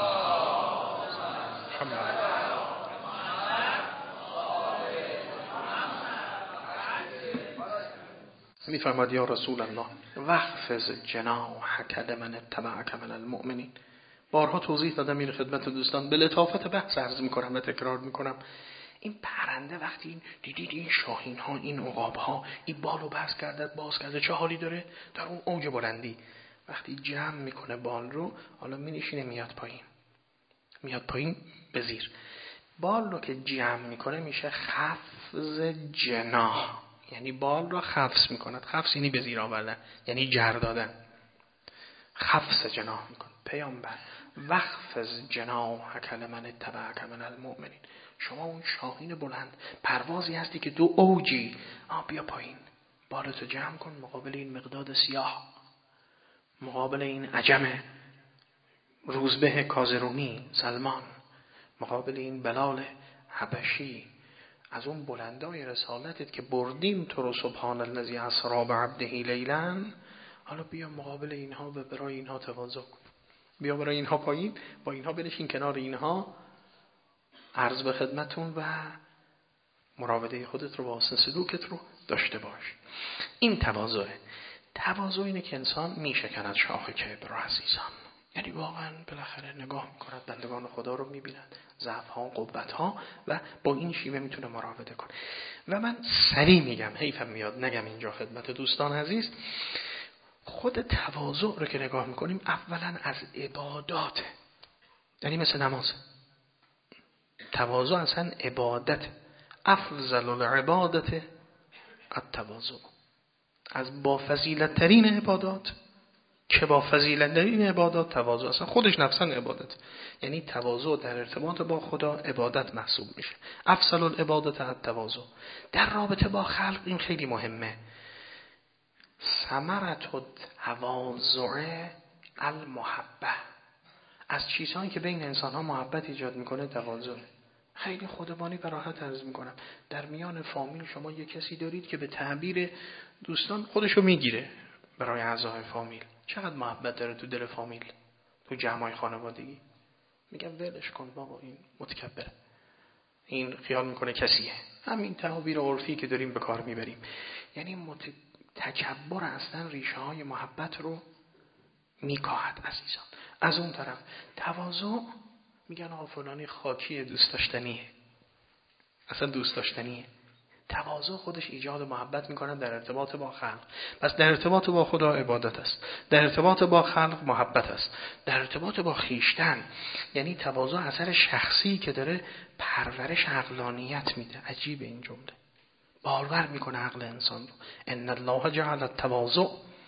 میفرماد یا رسول الله واخفض جناحک لمن اتبعک من المؤمنین. بارها توضیح دادم این خدمت دوستان، به لطافت بحث عرض میکنم و تکرار میکنم. این پرنده وقتی دیدید این شاهین ها، این عقاب ها، این بالو باز کرده چه حالی داره؟ در اون اوج بلندی وقتی جمع میکنه بال رو، حالا مینشینه میاد پایین به زیر. بال رو که جمع میکنه میشه خفض جناح، یعنی بال رو خفض میکند. خفض یعنی به زیر آوردن، یعنی جر دادن. خفض جناح میکن. پیامبر واخفض جناحک لمن اتبعک من المؤمنین. شما اون شاهین بلند پروازی هستی که دو اوجی، بیا پایین، بالتو جمع کن مقابل این مقداد سیاه، مقابل این عجم روزبه کازرونی سلمان، مقابل این بلال حبشی. از اون بلندای رسالتت که بردیم تو رو سبحان الذی اسری بعبده لیلا، حالا بیا مقابل اینها و برای اینها تواضع کن. بیا برای اینها پایین، با اینها بنشین کنار اینها، عرض به خدمتون و مراوده خودت رو و حسن سلوکت رو داشته باش. این تواضع اینه که انسان میشکند شاخ کبر رو عزیزان. یعنی واقعا بالاخره نگاه میکند، بندگان خدا رو میبیند، ضعف ها، قوت ها، و با این شیوه میتونه مراوده کنه. و من سریع میگم، حیفم میاد نگم اینجا خدمت دوستان عزیز، خود تواضع رو که نگاه میکنیم اولا از عبادات، یعنی مثل نماز. تواضع اصلا عبادت، افضل العبادت التواضع، از با فضیلت ترین عبادات که با فضیلت ترین عبادات تواضع، اصلا خودش نفسا عبادت. یعنی تواضع در ارتباط با خدا عبادت محسوب میشه. افضل العبادت التواضع. در رابطه با خلق این خیلی مهمه. ثمرة التواضع المحبه، از چیزهایی که بین انسان ها محبت ایجاد میکنه تواضع. خیلی خودمانی و راحت عرض میکنم، در میان فامیل شما یه کسی دارید که به تعبیر دوستان خودشو میگیره برای اعضای فامیل، چقدر محبت داره تو دل فامیل، تو جمعای خانوادگی. میگم ولش کن بابا، این متکبره، این خیال میکنه کسیه. همین تعابیر عرفی که داریم به کار میبریم. یعنی تکبر اصلا ریشه های محبت رو میکاهد عزیزان. از اون طرف تواضع، میگن آقا فلانی خاکیه، دوست داشتنیه، اصلا دوست داشتنیه. تواضع خودش ایجاد محبت میکنه در ارتباط با خلق. پس در ارتباط با خدا عبادت است، در ارتباط با خلق محبت است، در ارتباط با خیشتن یعنی تواضع اثر شخصی که داره پرورش عقلانیت میده. عجیبه این جمله، بارور میکنه عقل انسان رو. ان الله جعل التواضع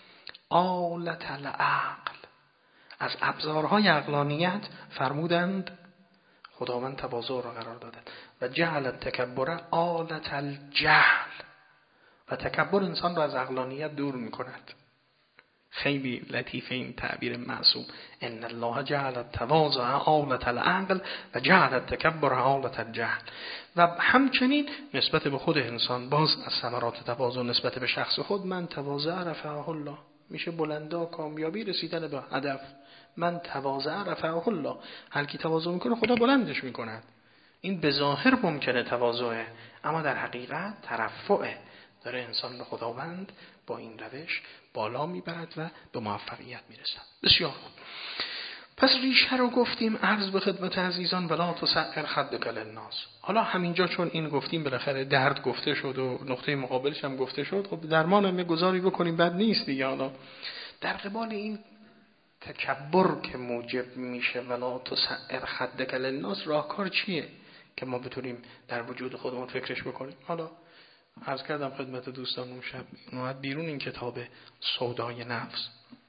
آلة العقل، از ابزارهای عقلانیت فرمودند خداوند تواضع را قرار دادند. و جعل التکبر آلة الجهل، و تکبر انسان را از عقلانیت دور میکند. خیلی لطیفه این تعبیر معصوم، ان الله جعل التواضع آلة العقل و جعل التکبر آلة الجهل. و همچنین نسبت به خود انسان، باز از ثمرات تواضع نسبت به شخص خود، من تواضع رفعه الله، میشه بلندا کامیابی رسیدن به هدف. من تواضع رفعه الله، هر کی تواضع میکنه خدا بلندش میکند. این به ظاهر ممکنه تواضعه، اما در حقیقت ترفعه، داره انسان به خداوند با این روش بالا میبرد و به موفقیت میرسد. بسیار خوب، پس ریشه رو گفتیم. عرض به خدمت عزیزان ولا تصعر خدک للناس. حالا همینجا چون این گفتیم بالاخره درد گفته شد و نقطه مقابلش هم گفته شد، خب درمان هم گذاری بکنیم، بد نیست دیگه. حالا در قبال این تکبر که موجب میشه ولا تصعر خدک للناس، راهکار چیه که ما بتونیم در وجود خودمون فکرش بکنیم؟ حالا عرض کردم خدمت دوستان اون شب اومد بیرون این کتاب سودای نفس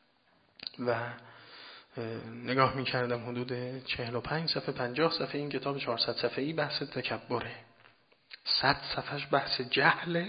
و نگاه میکردم، حدود 45 صفحه 50 صفحه این کتاب 400 صفحه‌ای بحث تکبره، 100 صفحهش بحث جهله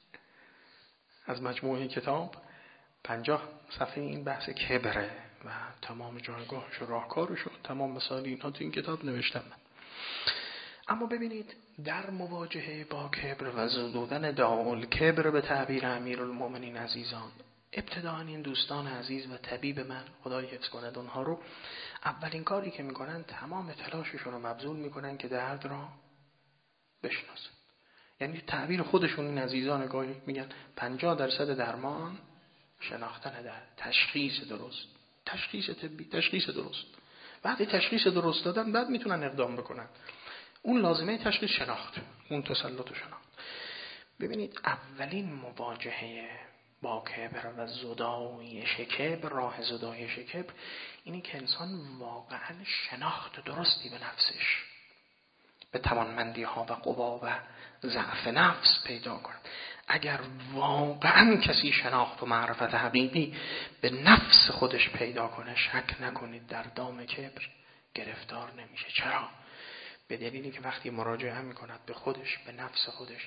از مجموعه کتاب، 50 صفحه این بحث کبره و تمام جایگاهش و راهکارش و تمام مسائل اینها تو این کتاب نوشتم من. اما ببینید در مواجهه با کبر و زدودن داعی کبر به تعبیر امیرالمومنین عزیزان، ابتداء این دوستان عزیز و طبیب من خدای حفظ کند اونها رو، اولین کاری که میکنن تمام تلاششون رو مبذول میکنن که درد را بشناسن. یعنی تعبیر خودشون این عزیزان گاهی میگن 50% درمان شناختن درد، تشخیص درست، تشخیص طبی، تشخیص درست. وقتی تشخیص درست دادن بعد میتونن اقدام بکنن. اون لازمه تشخیص شناخت، اون تسلط و شناخت. ببینید اولین مواجهه با کبر و زدایش کبر، راه زدایش کبر اینی که انسان واقعا شناخت درستی به نفسش، به توانمندی ها و قوا و ضعف نفس پیدا کند. اگر واقعا کسی شناخت و معرفت حقیقی به نفس خودش پیدا کنه، شک نکنید در دام کبر گرفتار نمیشه. چرا؟ به دلیلی که وقتی مراجعه میکند به خودش، به نفس خودش،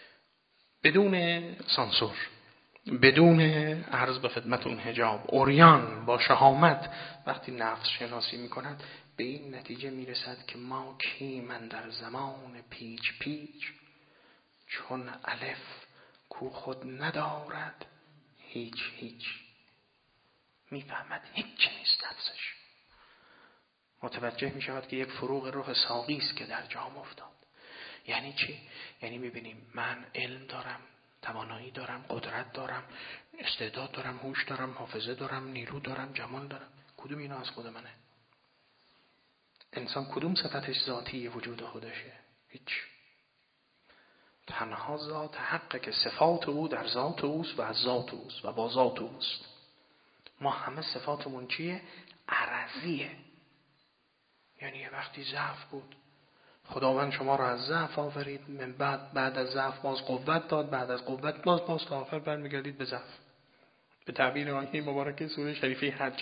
بدون سانسور، بدون عرض به خدمتون حجاب، عریان با شهامت، وقتی نفس شناسی میکند به این نتیجه میرسد که ما کی من در زمان پیچ پیچ، چون الف کو خود ندارد هیچ هیچ. میفهمد هیچ نیست نفسش، متوجه می شود که یک فروغ روح ساقی است که در جام افتاد. یعنی چی؟ یعنی میبینیم من علم دارم، توانایی دارم، قدرت دارم، استعداد دارم، هوش دارم، حافظه دارم، نیرو دارم، جمال دارم، کدوم اینا از خود منه؟ انسان کدوم صفتش ذاتی وجود خودشه؟ هیچ. تنها ذات حقه که صفات او در ذات اوست و از ذات اوست و با ذات اوست. ما همه صفاتمون چیه؟ عرضیه. یعنی یه وقتی ضعف بود، خداوند شما را از ضعف آفرید، من بعد از ضعف باز قوت داد، بعد از قوت باز تا آخر برمیگردید به ضعف. به تعبیر آیه مبارکه سوره شریفه حج.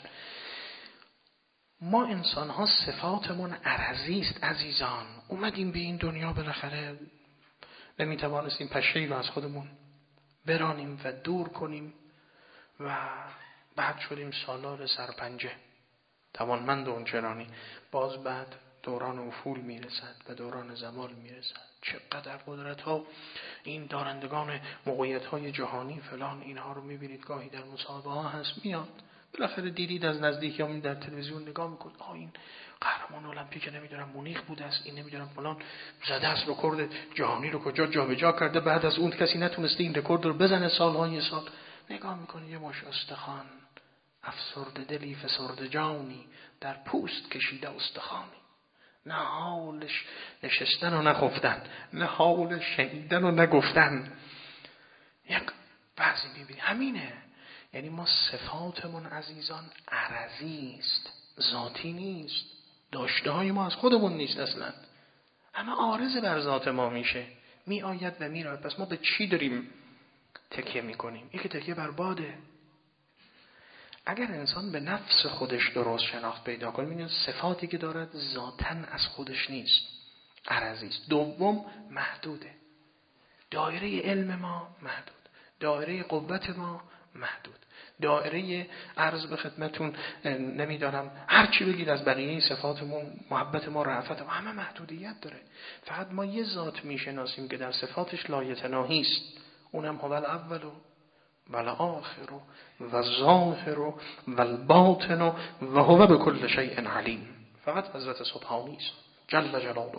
ما انسان ها صفاتمون عرضی است عزیزان. اومدیم به این دنیا بالاخره نمیتوانستیم پشه‌ای رو از خودمون برانیم و دور کنیم و بعد شدیم سالار سرپنجه توانمند اونچنانی. باز بعد دوران افول میرسد و دوران زوال میرسد. چقدر قدرت ها این دارندگان موقعیت های جهانی فلان اینها رو میبینید، گاهی در مصاحبه ها هست میاد، بالاخره دیدید از نزدیک یا در تلویزیون نگاه میکنید، این قهرمان المپیک نمیدونم مونیخ بوده است، این نمیدونم فلان زده است رکورد جهانی رو کجا جابجا کرده، بعد از اون کسی نتونسته این رکورد رو بزنه سالهای سال. نگاه میکنید یه مش استخوان، افسرده دلی فسرده جانی، در پوست کشیده استخوانی. نه حالش نشستن و نخفتن، نه حال شنیدن و نگفتن. یک بعضی میبینی همینه. یعنی ما صفاتمون عزیزان عرضی است، ذاتی نیست. داشته های ما از خودمون نیست اصلا، همه عارض بر ذات ما میشه، می آید و می رود. پس ما به چی داریم تکیه میکنیم؟ یکی تکیه بر باده. اگر انسان به نفس خودش درست شناخت پیدا کنه، می‌بینه صفاتی که دارد ذاتاً از خودش نیست، عرضی است. دوم محدوده. دایره علم ما محدود، دایره قوت ما محدود، دایره عرض به خدمتون نمیدانم هر چی بگید از بقیه صفاتمون، محبت ما، رأفت ما، همه محدودیت داره. فقط ما یه ذات میشناسیم که در صفاتش لایتناهی است، اونم هو الاول و الاخر و الظاهر و الباطن و هو بكل شیء علیم. فقط حضرت سبحانی است جل جلاله.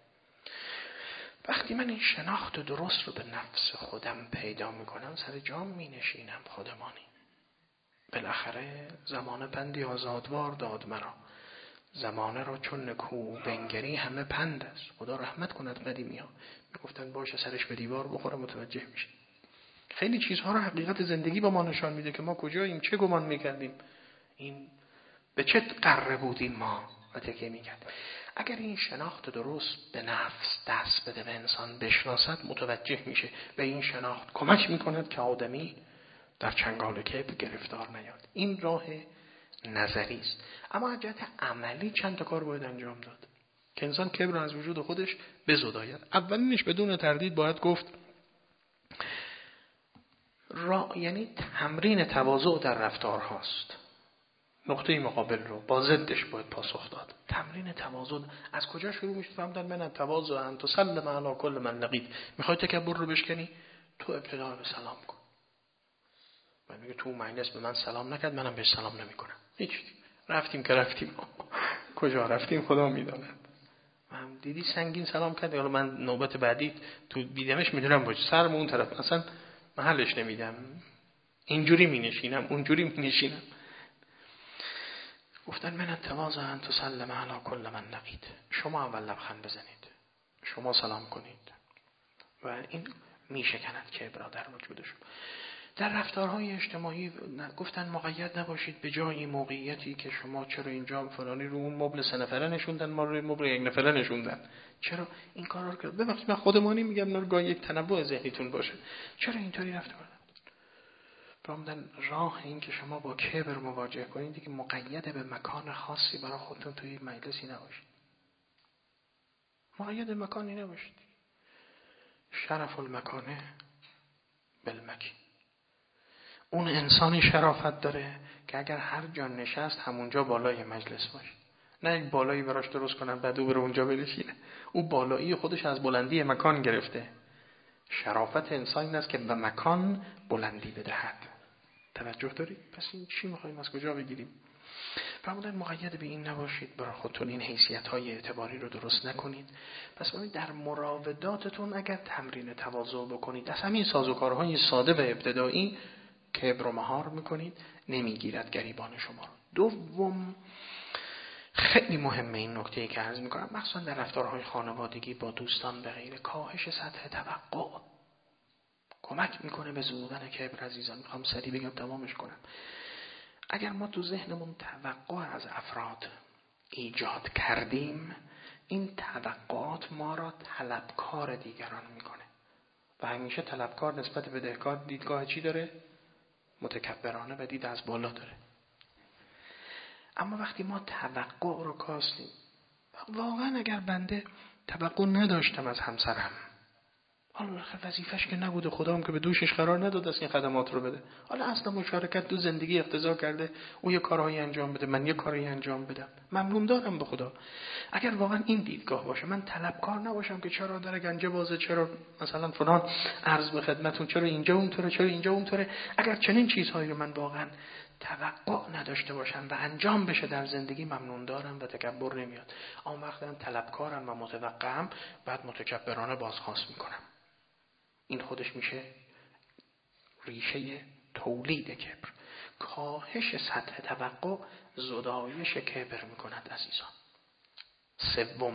وقتی من این شناخت درست رو به نفس خودم پیدا میکنم، سر جام می نشینم خودمانی. بالاخره زمانه پندی آزادوار داد مرا، زمانه را چون نکو بنگری همه پند است. خدا رحمت کند قدیمی ها میگفتن باشه سرش به دیوار بخوره متوجه میشه. خیلی چیزها رو حقیقت زندگی با ما نشان میده که ما کجاییم، چه گمان میکردیم، این به چه قره بودیم ما و تکیه میکردیم. اگر این شناخت درست به نفس دست بده، به انسان بشناسد، متوجه میشه. به این شناخت کمک میکند که آدمی در چنگال کبر گرفتار نیاد. این راه نظری است. اما از جهت عملی چند تا کار باید انجام داد که انسان کبر از وجود خودش بزداید. اولینش بدون تردید باید گفت یعنی تمرین تواضع در رفتار هاست. نقطه مقابل رو با ضدش باید پاسخ داد. تمرین تواضع از کجا شروع میشه؟ فهمیدن من تواضع ان تسلم علی کل من لقید. میخوای تکبر رو بشکنی؟ تو ابتدا به سلام کن. من میگه تو مجلس به من سلام نکرد، منم بهش سلام نمیکنم. هیچ. رفتیم که رفتیم، کجا رفتیم خدا میداند. من دیدی سنگین سلام کرد، حالا من نوبت بعدی تو دیدمش میدونم باشه سرم اون طرف اصلا محلش نمیدم، اینجوری می نشینم اونجوری می نشینم. گفتن من التواضع ان تسلم علی کل من لقید. شما اول لبخند بزنید، شما سلام کنید و این می شکند کبر در وجود شما. در رفتارهای اجتماعی گفتن مقید نباشید به جای موقعیتی که شما چرا اینجا فلانی رو اون مبل 3 نفره نشوندن، ما رو مبل 1 نفره نشوندن، چرا این کارا رو کردن؟ ببخشید من خودمانی میگم، نرگاه یک تنوع ذهنیتون باشه، چرا اینطوری رفتار کردن؟ راه این که شما با کبر مواجه کنید که مقید به مکان خاصی برای خودتون توی مجلسی نباشید. مقید به مکانی نباشید. شرف المکانه بالمکین. اون انسانی شرافت داره که اگر هر جا نشست همونجا بالای مجلس باشه. نه یک بالایی براش درست کنن بعد او بره اونجا بنشینه. او بالایی خودش از بلندی مکان گرفته. شرافت انسان این است که به مکان بلندی بدهد. توجه دارید؟ پس این چی میخوایم از کجا بگیریم؟ فرمودن مقید به این نباشید، برای خودتون این حیثیت‌های اعتباری رو درست نکنید. پس در مراوداتتون اگر تمرین تواضع بکنید، از همین سازوکارهای ساده و ابتدایی کبر و مهار میکنید، نمیگیرد گریبان شما رو. دوم، خیلی مهمه این نکته‌ای که عرض می‌کنم، مخصوصا در رفتارهای خانوادگی با دوستان به غیره، کاهش سطح توقع کمک میکنه به ظهور کبر. عزیزان میخوام سریع بگم تمامش کنم. اگر ما تو ذهنمون توقع از افراد ایجاد کردیم، این توقعات ما را طلبکار دیگران میکنه و همیشه طلبکار نسبت به بدهکار دیدگاه چی داره؟ متکبرانه و دید از بالا داره. اما وقتی ما توقع رو کاستیم، واقعا اگر بنده توقع نداشتم از همسرم، حالا وظیفش که نبوده، خدا هم که به دوشش قرار نداده است این خدمات رو بده، حالا اصلا مشارکت تو زندگی اقتضا کرده او یه کارهایی انجام بده، من یه کاری انجام بدم، ممنون دارم به خدا. اگر واقعا این دیدگاه باشه، من طلبکار نباشم که چرا در گنجه بازه، چرا مثلا فلان عرض به خدمتون، چرا اینجا اونطوره، چرا اینجا اونطوره، اگر چنین چیزهایی رو من واقعا توقع نداشته باشم و انجام بشه در زندگی، ممنون دارم و تکبر نمیاد. اما وقتی من طلبکارم و متوقعم، بعد متکبرانه بازخواست میکنم. این خودش میشه ریشه تولید کبر. کاهش سطح توقع زدایش کبر میکند عزیزان. سوم،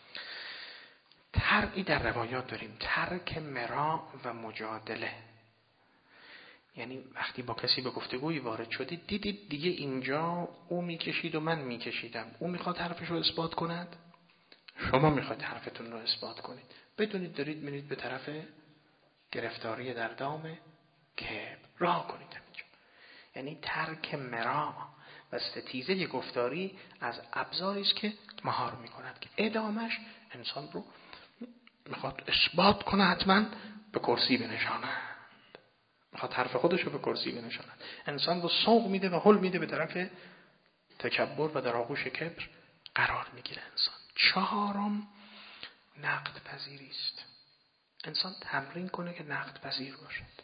ترکی در روایات داریم، ترک مراء و مجادله. یعنی وقتی با کسی به گفتگویی وارد شدید، دیدید دیگه اینجا او میکشید و من میکشیدم، او میخواد حرفش رو اثبات کند، شما میخواد حرفتون رو اثبات کنید، بدونید دارید میرید به طرف گرفتاری در دام کبر. راه کنید همینجا. یعنی ترک مراء و ستیزه گفتاری از ابزاری است که مهار میکند که ادامش انسان رو میخواد اثبات کنه، حتما به کرسی بنشاند، میخواد حرف خودش رو به کرسی بنشاند، انسان رو سوق میده و هل میده به طرف تکبر و در آغوش کبر قرار میگیره انسان. چهارم، نقد پذیری است. انسان تمرین کنه که نقد پذیر باشد.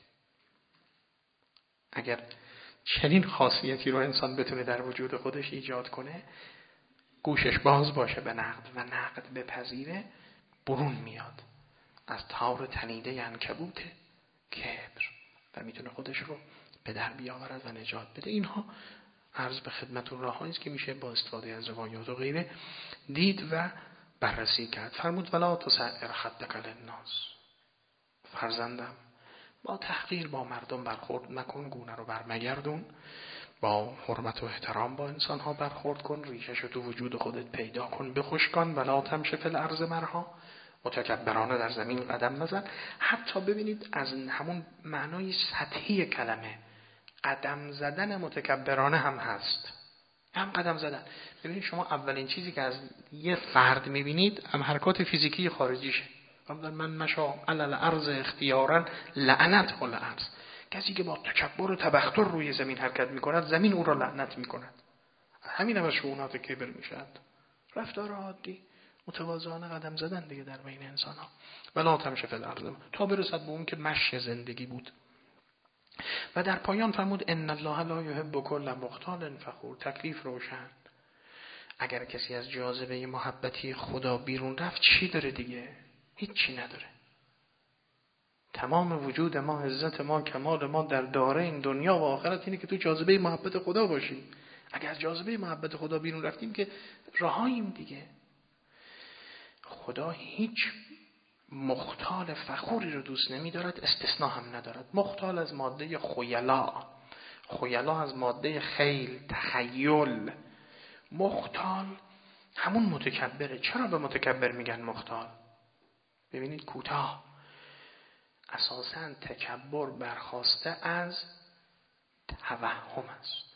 اگر چنین خاصیتی رو انسان بتونه در وجود خودش ایجاد کنه، گوشش باز باشه به نقد و نقد بپذیره، برون میاد از تار تنیده عنکبوت کبر و میتونه خودش رو به در بیاورد و نجات بده. اینها عرض به خدمتون راههایی است که میشه با استفاده از روایات و غیره دید و بررسی کرد. فرمود ولا تسعر خدک للناس. فرزندم، با تحقیر با مردم برخورد مکن، گونه رو برمگردون، با حرمت و احترام با انسان ها برخورد کن، ریشش رو تو وجود خودت پیدا کن، بخشکان، ولا تمشی فی الارض مرها، متکبرانه در زمین قدم مزن. حتی ببینید از همون معنای سطحی کلمه قدم زدن متکبرانه هم هست، هم قدم زدن. ببینید شما اولین چیزی که از یه فرد میبینید هم حرکات فیزیکی خارجیشه. من مشا علل ارض اختیارا لعنت الارض. کسی که با تکبر و تبختر روی زمین حرکت میکند، زمین او را لعنت میکند. همین هم از شؤونات کبر میشد. رفتار عادی متواضعانه قدم زدن دیگه در بین انسان ها. ولا تمشی فی الارض، تا برسد به اون که مشی زندگی بود. و در پایان فرمود ان الله لا یحب کل مختال فخور. تکلیف روشن. اگر کسی از جاذبه محبتی خدا بیرون رفت، چی داره دیگه؟ هیچی نداره. تمام وجود ما، عزت ما، کمال ما در دارین دنیا و آخرت اینه که تو جاذبه محبت خدا باشیم. اگر از جاذبه محبت خدا بیرون رفتیم که رهاییم دیگه. خدا هیچ مختال فخوری رو دوست نمی‌دارد، استثناء هم ندارد. مختال از ماده خیلا از ماده خیل، تخیل. مختال همون متکبره. چرا به متکبر میگن مختال؟ ببینید کوتاه، اساساً تکبر برخاسته از توهم است.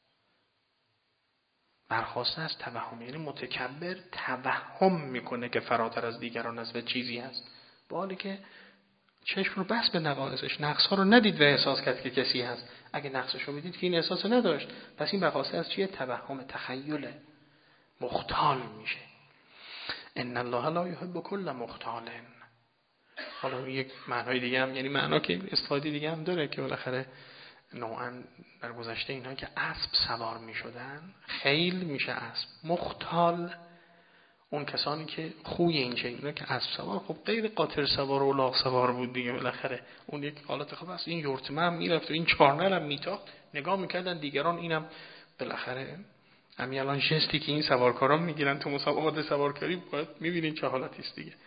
برخاسته از توهم، یعنی متکبر توهم میکنه که فراتر از دیگران است و چیزی هست، با حالی که چشم رو بس به نقائصش، نقص‌ها رو ندید و احساس کرد که کسی هست. اگه نقصش رو میدید که این احساس نداشت، پس این برخاسته از چیه؟ توهم، تخیله. مختال میشه. ان الله لا یحب کل مختال. حالا یک معنای دیگه هم، یعنی معنا که استفاده دیگه هم داره که بالاخره نوعا در گذشته اینها که اسب سوار می شدن، خیل میشه اسب. مختال اون کسانی که خوی این چنینه که اسب سوار، خب غیر قاطر سوار و الاغ سوار بود دیگه، بالاخره اون یک حالت خوب است. این یورتمه هم میرفت و این چارنر هم میتاخت، نگاه میکردن دیگران اینم بالاخره همین الان جستی که این سوارکارا میگیرن تو مسابقات سوارکاری باید میبینین چه حالتی است دیگه.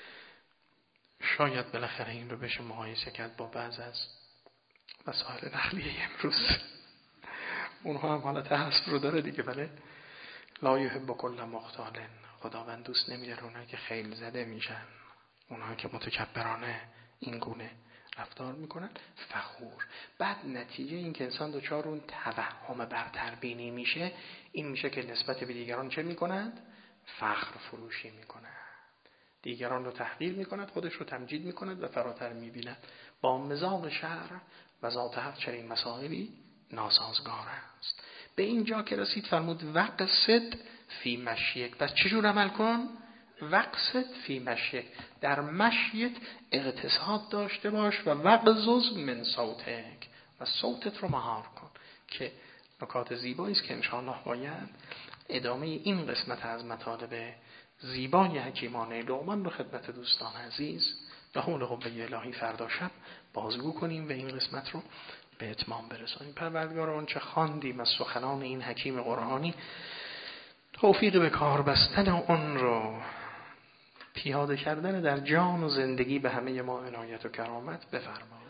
شاید بالاخره این رو بشه مقایسه کرد با بعض از وسایل نقلیه امروز. اونها هم حالت حسب رو داره دیگه. بله لا یحب کل مختال، خداوند دوست نمیداره اونها که خیل زده میشن، اونها که متکبرانه این گونه رفتار میکنن. فخور، بعد نتیجه این که انسان دچار اون توهم برتربینی میشه، این میشه که نسبت به دیگران چه میکنند؟ فخر فروشی میکنند، دیگران رو تحقیر میکند، خودش رو تمجید میکند و فراتر میبیند. با مزاق شرع و ذات حق چنین مسائلی ناسازگار است. به اینجا که رسید فرمود وقصد فی مشیک. پس چجور عمل کن؟ وقصد فی مشیک، در مشیت اقتصاد داشته باش و وقزز من صوتک، و صوتت رو مهار کن. که نکات زیبایی است که انشاءالله باید ادامه این قسمت از مطالب زیبای حکیمانه لقمان رو خدمت دوستان عزیز به حول قوه الهی فردا شب بازگو کنیم و این قسمت رو به اتمام برسانیم. پروردگار آنچه خواندیم از سخنان این حکیم قرآنی توفیق به کار بستن اون رو پیاده کردن در جان و زندگی به همه ما عنایت و کرامت بفرما.